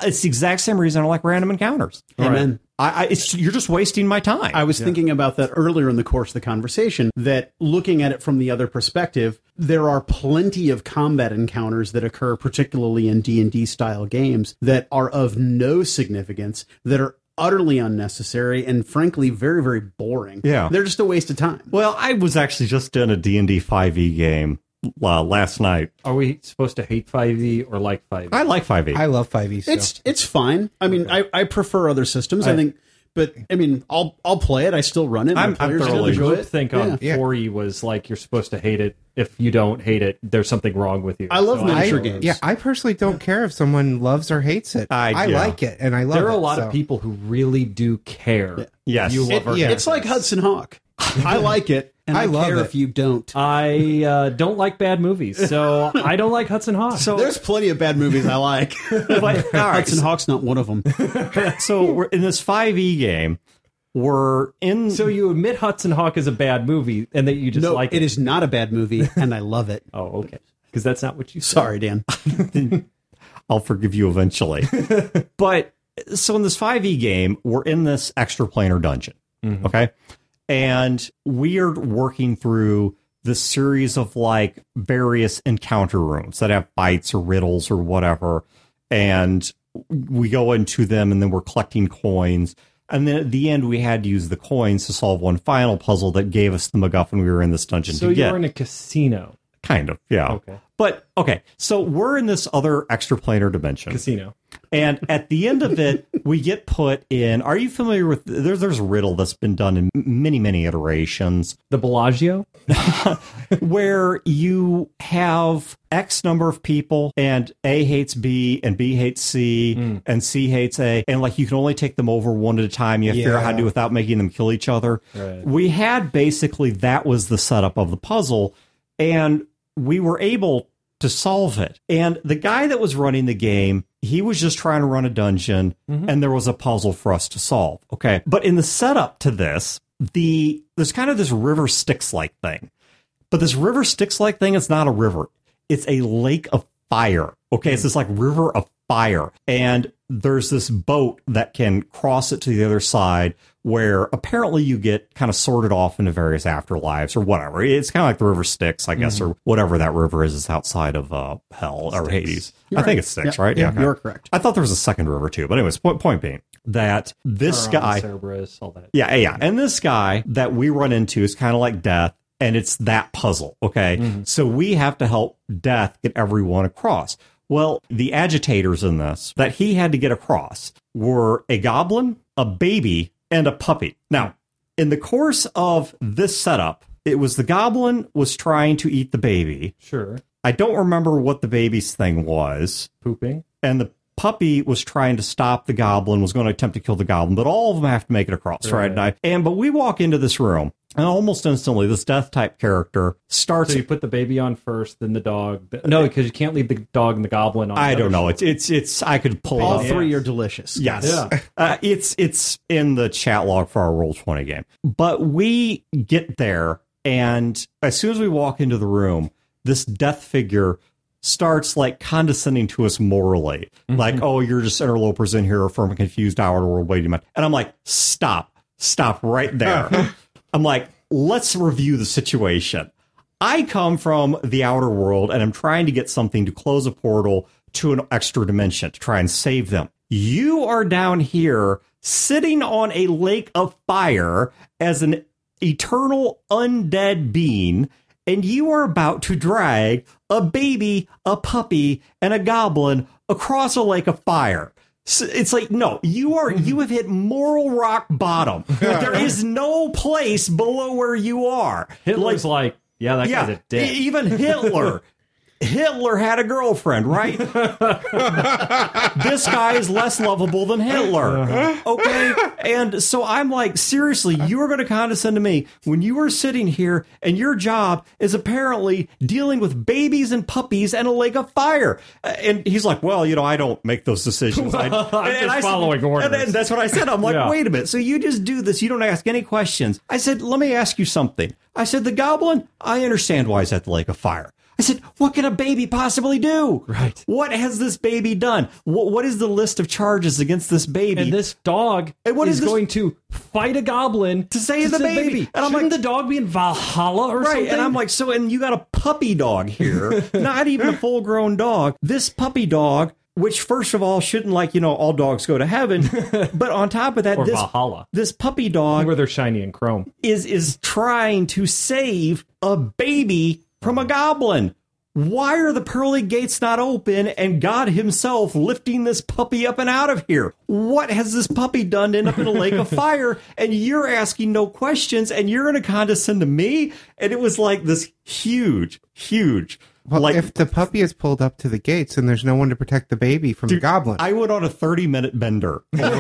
[SPEAKER 1] It's the exact same reason I don't like random encounters.
[SPEAKER 4] Amen.
[SPEAKER 1] You're just wasting my time.
[SPEAKER 4] I was thinking about that earlier in the course of the conversation, that looking at it from the other perspective, there are plenty of combat encounters that occur, particularly in D&D style games, that are of no significance, that are utterly unnecessary, and frankly, very, very boring.
[SPEAKER 1] Yeah.
[SPEAKER 4] They're just a waste of time.
[SPEAKER 1] Well, I was actually just in a D&D 5e game last night.
[SPEAKER 3] Are we supposed to hate 5e or like 5e?
[SPEAKER 1] I like 5e.
[SPEAKER 2] I love 5e. So.
[SPEAKER 4] It's fine. I mean, I prefer other systems. I think, but I mean, I'll play it. I still run it. My
[SPEAKER 1] I'm
[SPEAKER 4] players still
[SPEAKER 1] thoroughly
[SPEAKER 4] enjoy
[SPEAKER 3] I
[SPEAKER 4] it.
[SPEAKER 3] think on
[SPEAKER 2] Yeah.
[SPEAKER 3] 4e was like you're supposed to hate it. If you don't hate it, there's something wrong with you.
[SPEAKER 4] I love miniature
[SPEAKER 2] I,
[SPEAKER 4] games.
[SPEAKER 2] yeah, I personally don't care if someone loves or hates it. I
[SPEAKER 1] yeah.
[SPEAKER 2] like it, and I love it.
[SPEAKER 3] There are a lot
[SPEAKER 2] so.
[SPEAKER 3] of people who really do care.
[SPEAKER 1] Yes.
[SPEAKER 3] You love or
[SPEAKER 2] yeah.
[SPEAKER 3] hate
[SPEAKER 4] It's like
[SPEAKER 3] this.
[SPEAKER 4] Hudson Hawk. I like it, and I
[SPEAKER 2] love
[SPEAKER 4] care
[SPEAKER 2] it.
[SPEAKER 4] if you don't.
[SPEAKER 3] I don't like bad movies, so I don't like Hudson Hawk.
[SPEAKER 1] So,
[SPEAKER 4] There's plenty of bad movies I like.
[SPEAKER 1] but, all right,
[SPEAKER 4] Hudson Hawk's not one of them.
[SPEAKER 1] so we're in this 5e game. We're in.
[SPEAKER 3] So you admit Hudson Hawk is a bad movie, and that you just
[SPEAKER 4] No,
[SPEAKER 3] like
[SPEAKER 4] it is not a bad movie, and I love it.
[SPEAKER 3] Oh, okay. Because that's not what you said.
[SPEAKER 4] Sorry, Dan.
[SPEAKER 1] I'll forgive you eventually. But so in this 5e game, we're in this extraplanar dungeon. Okay. And we are working through this series of like various encounter rooms that have fights or riddles or whatever. And we go into them and then we're collecting coins. And then at the end, we had to use the coins to solve one final puzzle that gave us the MacGuffin we were in this dungeon
[SPEAKER 3] So
[SPEAKER 1] to get.
[SPEAKER 3] you're in a casino.
[SPEAKER 1] Kind of, yeah.
[SPEAKER 3] Okay.
[SPEAKER 1] But, okay, so we're in this other extraplanar dimension.
[SPEAKER 3] Casino.
[SPEAKER 1] And at the end of it, we get put in. Are you familiar with? There's a riddle that's been done in many iterations,
[SPEAKER 3] The Bellagio?
[SPEAKER 1] where you have X number of people, and A hates B, and B hates C, and C hates A, and like you can only take them over one at a time. You have to figure out how to do it without making them kill each other.
[SPEAKER 3] Right.
[SPEAKER 1] We had basically that was the setup of the puzzle, and we were able to solve it. And the guy that was running the game, he was just trying to run a dungeon, and there was a puzzle for us to solve. Okay. But in the setup to this, there's kind of this river Styx-like thing. But this river Styx-like thing is not a river. It's a lake of fire. Okay. It's this like river of fire. And there's this boat that can cross it to the other side, where apparently you get kind of sorted off into various afterlives or whatever. It's kind of like the river Styx, I guess, or whatever that river is outside of hell or Hades. I think it's Styx, right?
[SPEAKER 4] Yeah,
[SPEAKER 1] okay.
[SPEAKER 4] you're correct.
[SPEAKER 1] I thought there was a second river too, but anyways, point being that this
[SPEAKER 3] Charon,
[SPEAKER 1] guy,
[SPEAKER 3] Cerberus, all that.
[SPEAKER 1] yeah, and this guy that we run into is kind of like Death, and it's that puzzle. Okay, so we have to help Death get everyone across. Well, the agitators in this that he had to get across were a goblin, a baby, and a puppy. Now, in the course of this setup, it was the goblin was trying to eat the baby.
[SPEAKER 3] Sure.
[SPEAKER 1] I don't remember what the baby's thing was.
[SPEAKER 3] Pooping.
[SPEAKER 1] And the puppy was trying to stop the goblin, was going to attempt to kill the goblin, but all of them have to make it across, right? But we walk into this room, and almost instantly, this Death-type character starts...
[SPEAKER 3] So you put the baby on first, then the dog. No, because you can't leave the dog and the goblin on.
[SPEAKER 1] I
[SPEAKER 3] the
[SPEAKER 1] don't
[SPEAKER 3] other
[SPEAKER 1] know.
[SPEAKER 3] side.
[SPEAKER 1] It's. I could pull
[SPEAKER 4] All
[SPEAKER 1] it up.
[SPEAKER 4] three are delicious.
[SPEAKER 1] Yes.
[SPEAKER 3] Yeah.
[SPEAKER 1] It's in the chat log for our Roll20 game. But we get there, and as soon as we walk into the room, this Death figure starts like condescending to us morally. Like, oh, you're just interlopers in here from a confused outer world waiting. And I'm like, stop right there. I'm like, let's review the situation. I come from the outer world and I'm trying to get something to close a portal to an extra dimension to try and save them. You are down here sitting on a lake of fire as an eternal undead being, and you are about to drag a baby, a puppy, and a goblin across a lake of fire. So it's like, no, you have hit moral rock bottom. There is no place below where you are.
[SPEAKER 3] Hitler's like, yeah, that guy's a dick.
[SPEAKER 1] Even Hitler had a girlfriend, right? This guy is less lovable than Hitler. Okay? And so I'm like, seriously, you are going to condescend to me when you are sitting here and your job is apparently dealing with babies and puppies and a lake of fire. And he's like, well, I don't make those decisions.
[SPEAKER 3] I'm just following orders.
[SPEAKER 1] And that's what I said. I'm like,
[SPEAKER 3] Yeah.
[SPEAKER 1] wait a minute. So you just do this. You don't ask any questions. I said, let me ask you something. I said, the goblin, I understand why he's at the lake of fire. I said, what can a baby possibly do?
[SPEAKER 3] Right.
[SPEAKER 1] What has this baby done? What is the list of charges against this baby?
[SPEAKER 3] And this dog is going to fight a goblin
[SPEAKER 1] to save the baby.
[SPEAKER 3] And I'm like, the dog be in Valhalla or something?
[SPEAKER 1] And I'm like, and you got a puppy dog here, not even a full-grown dog. This puppy dog, which first of all shouldn't all dogs go to heaven, but on top of that,
[SPEAKER 3] or Valhalla.
[SPEAKER 1] This puppy dog,
[SPEAKER 3] where they're shiny and chrome,
[SPEAKER 1] is trying to save a baby from a goblin. Why are the pearly gates not open and God himself lifting this puppy up and out of here? What has this puppy done to end up in a lake of fire? And you're asking no questions and you're going to condescend to me? And it was like this huge.
[SPEAKER 2] Well, if the puppy is pulled up to the gates and there's no one to protect the baby from the goblin.
[SPEAKER 1] I went on a 30-minute bender over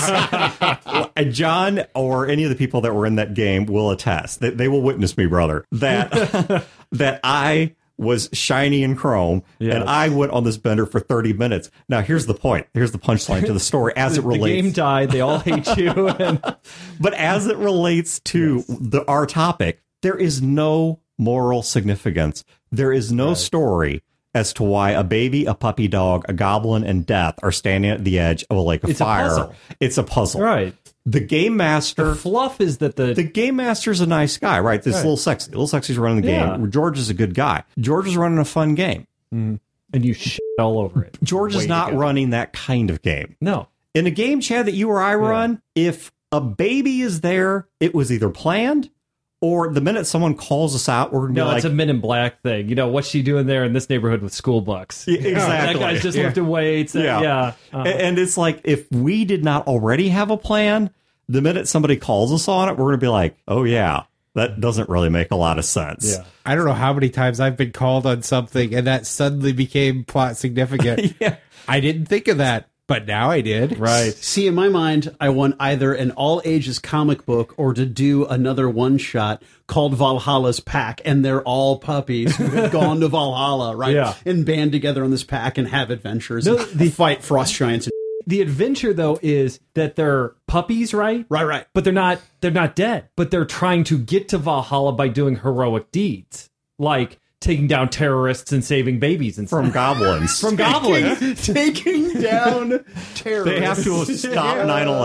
[SPEAKER 1] this. John or any of the people that were in that game will attest. They will witness me, brother, that I was shiny and chrome, and I went on this bender for 30 minutes. Now, here's the point. Here's the punchline to the story as it relates.
[SPEAKER 3] The game died. They all hate you.
[SPEAKER 1] But as it relates to our topic, there is no moral significance. There is no story as to why a baby, a puppy dog, a goblin, and death are standing at the edge of a lake of fire.
[SPEAKER 3] Puzzle.
[SPEAKER 1] It's a puzzle.
[SPEAKER 3] Right.
[SPEAKER 1] The game master...
[SPEAKER 3] The fluff is that the
[SPEAKER 1] game master's a nice guy, right? This little sexy. Little sexy's running the game. George is a good guy. George is running a fun game.
[SPEAKER 3] And you shit all over it.
[SPEAKER 1] George is not running that kind of game.
[SPEAKER 3] No.
[SPEAKER 1] In a game, Chad, that you or I run, if a baby is there, it was either planned or the minute someone calls us out, we're going to be like...
[SPEAKER 3] No, it's a Men in Black thing. You know, what's she doing there in this neighborhood with school bucks?
[SPEAKER 1] Exactly.
[SPEAKER 3] That guy's just lifting weights.
[SPEAKER 1] And it's like, if we did not already have a plan, the minute somebody calls us on it, we're going to be like, oh, yeah, that doesn't really make a lot of sense.
[SPEAKER 2] Yeah. I don't know how many times I've been called on something and that suddenly became plot significant. I didn't think of that. But now I did.
[SPEAKER 3] Right.
[SPEAKER 4] See, in my mind, I want either an all-ages comic book or to do another one-shot called Valhalla's Pack, and they're all puppies who have gone to Valhalla, right?
[SPEAKER 3] Yeah.
[SPEAKER 4] And band together on this pack and have adventures and fight frost giants.
[SPEAKER 3] The adventure, though, is that they're puppies, right?
[SPEAKER 4] Right.
[SPEAKER 3] But they're not dead. But they're trying to get to Valhalla by doing heroic deeds. Like... taking down terrorists and saving babies and
[SPEAKER 1] from goblins.
[SPEAKER 3] From goblins.
[SPEAKER 4] Taking down terrorists.
[SPEAKER 1] They have to stop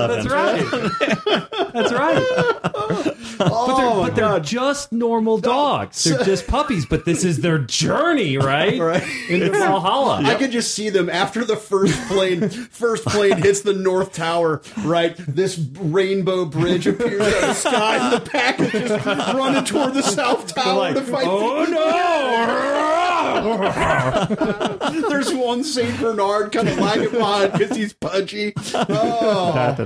[SPEAKER 1] 9/11.
[SPEAKER 3] That's right. But they're just normal dogs. They're just puppies, but this is their journey, right? Into Valhalla.
[SPEAKER 4] I could just see them after the first plane hits the North Tower, right? This rainbow bridge appears out of the sky, and the pack is just running toward the South Tower to fight.
[SPEAKER 3] Oh, no!
[SPEAKER 4] There's one Saint Bernard kind of lagging behind because he's pudgy.
[SPEAKER 3] Right.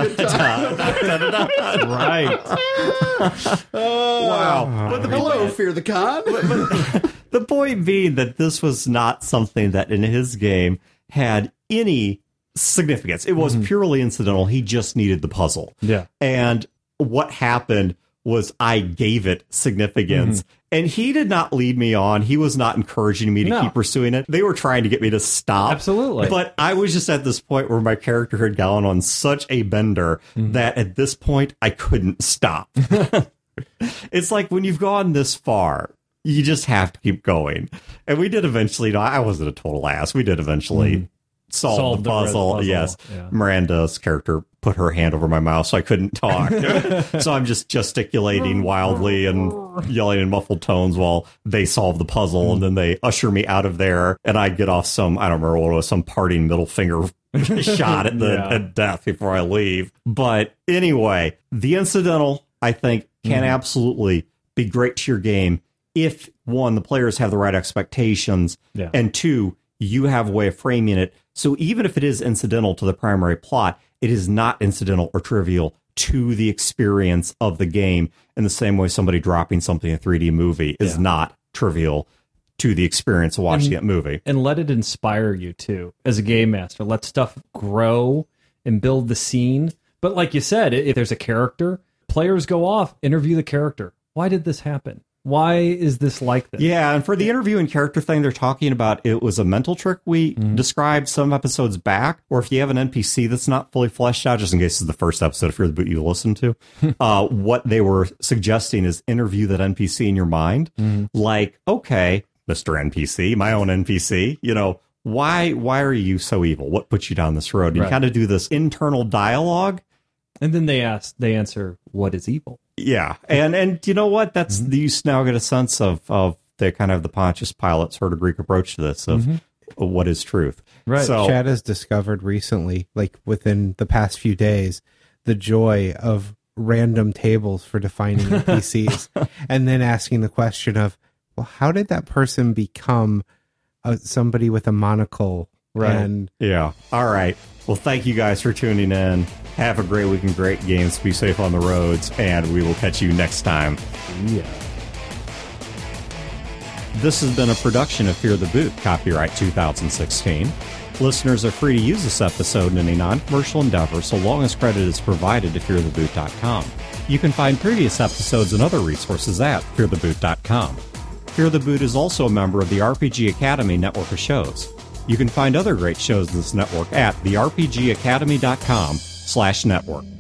[SPEAKER 1] Wow.
[SPEAKER 4] But hello, Fear the Con.
[SPEAKER 1] The point being that this was not something that in his game had any significance. It was purely incidental. He just needed the puzzle.
[SPEAKER 3] Yeah.
[SPEAKER 1] And what happened was I gave it significance. And he did not lead me on. He was not encouraging me to keep pursuing it. They were trying to get me to stop.
[SPEAKER 3] Absolutely.
[SPEAKER 1] But I was just at this point where my character had gone on such a bender that at this point I couldn't stop. It's like when you've gone this far, you just have to keep going. And we did eventually, I wasn't a total ass. We did eventually solve the puzzle. Yes. Yeah. Miranda's character put her hand over my mouth so I couldn't talk. So I'm just gesticulating wildly and yelling in muffled tones while they solve the puzzle. And then they usher me out of there. And I get off some, I don't remember what it was, some parting middle finger shot at death before I leave. But anyway, the incidental, I think, can absolutely be great to your game if, one, the players have the right expectations, and two, you have a way of framing it. So even if it is incidental to the primary plot, it is not incidental or trivial to the experience of the game in the same way somebody dropping something in a 3D movie is not trivial to the experience of watching that movie.
[SPEAKER 3] And let it inspire you, too, as a game master. Let stuff grow and build the scene. But like you said, if there's a character, players go off, interview the character. Why did this happen? Why is this like this?
[SPEAKER 1] Yeah, and for the interview and character thing, they're talking about it was a mental trick we described some episodes back, or if you have an NPC that's not fully fleshed out, just in case it's the first episode, if you're the boot you listen to, what they were suggesting is interview that NPC in your mind. Like, okay, Mr. NPC, my own NPC, why are you so evil? What put you down this road? And you kind of do this internal dialogue.
[SPEAKER 3] And then they answer, what is evil?
[SPEAKER 1] Yeah. And you know what? That's, you now get a sense of the kind of the Pontius Pilate sort of Greek approach to this of what is truth.
[SPEAKER 3] Right.
[SPEAKER 1] So,
[SPEAKER 2] Chad has discovered recently, like within the past few days, the joy of random tables for defining NPCs and then asking the question of, well, how did that person become somebody with a monocle?
[SPEAKER 3] Right.
[SPEAKER 2] And
[SPEAKER 1] yeah. All right. Well, thank you guys for tuning in. Have a great week and great games. Be safe on the roads, and we will catch you next time.
[SPEAKER 3] Yeah.
[SPEAKER 1] This has been a production of Fear the Boot, copyright 2016. Listeners are free to use this episode in any non-commercial endeavor so long as credit is provided to feartheboot.com. You can find previous episodes and other resources at feartheboot.com. Fear the Boot is also a member of the RPG Academy network of shows. You can find other great shows in this network at therpgacademy.com/network.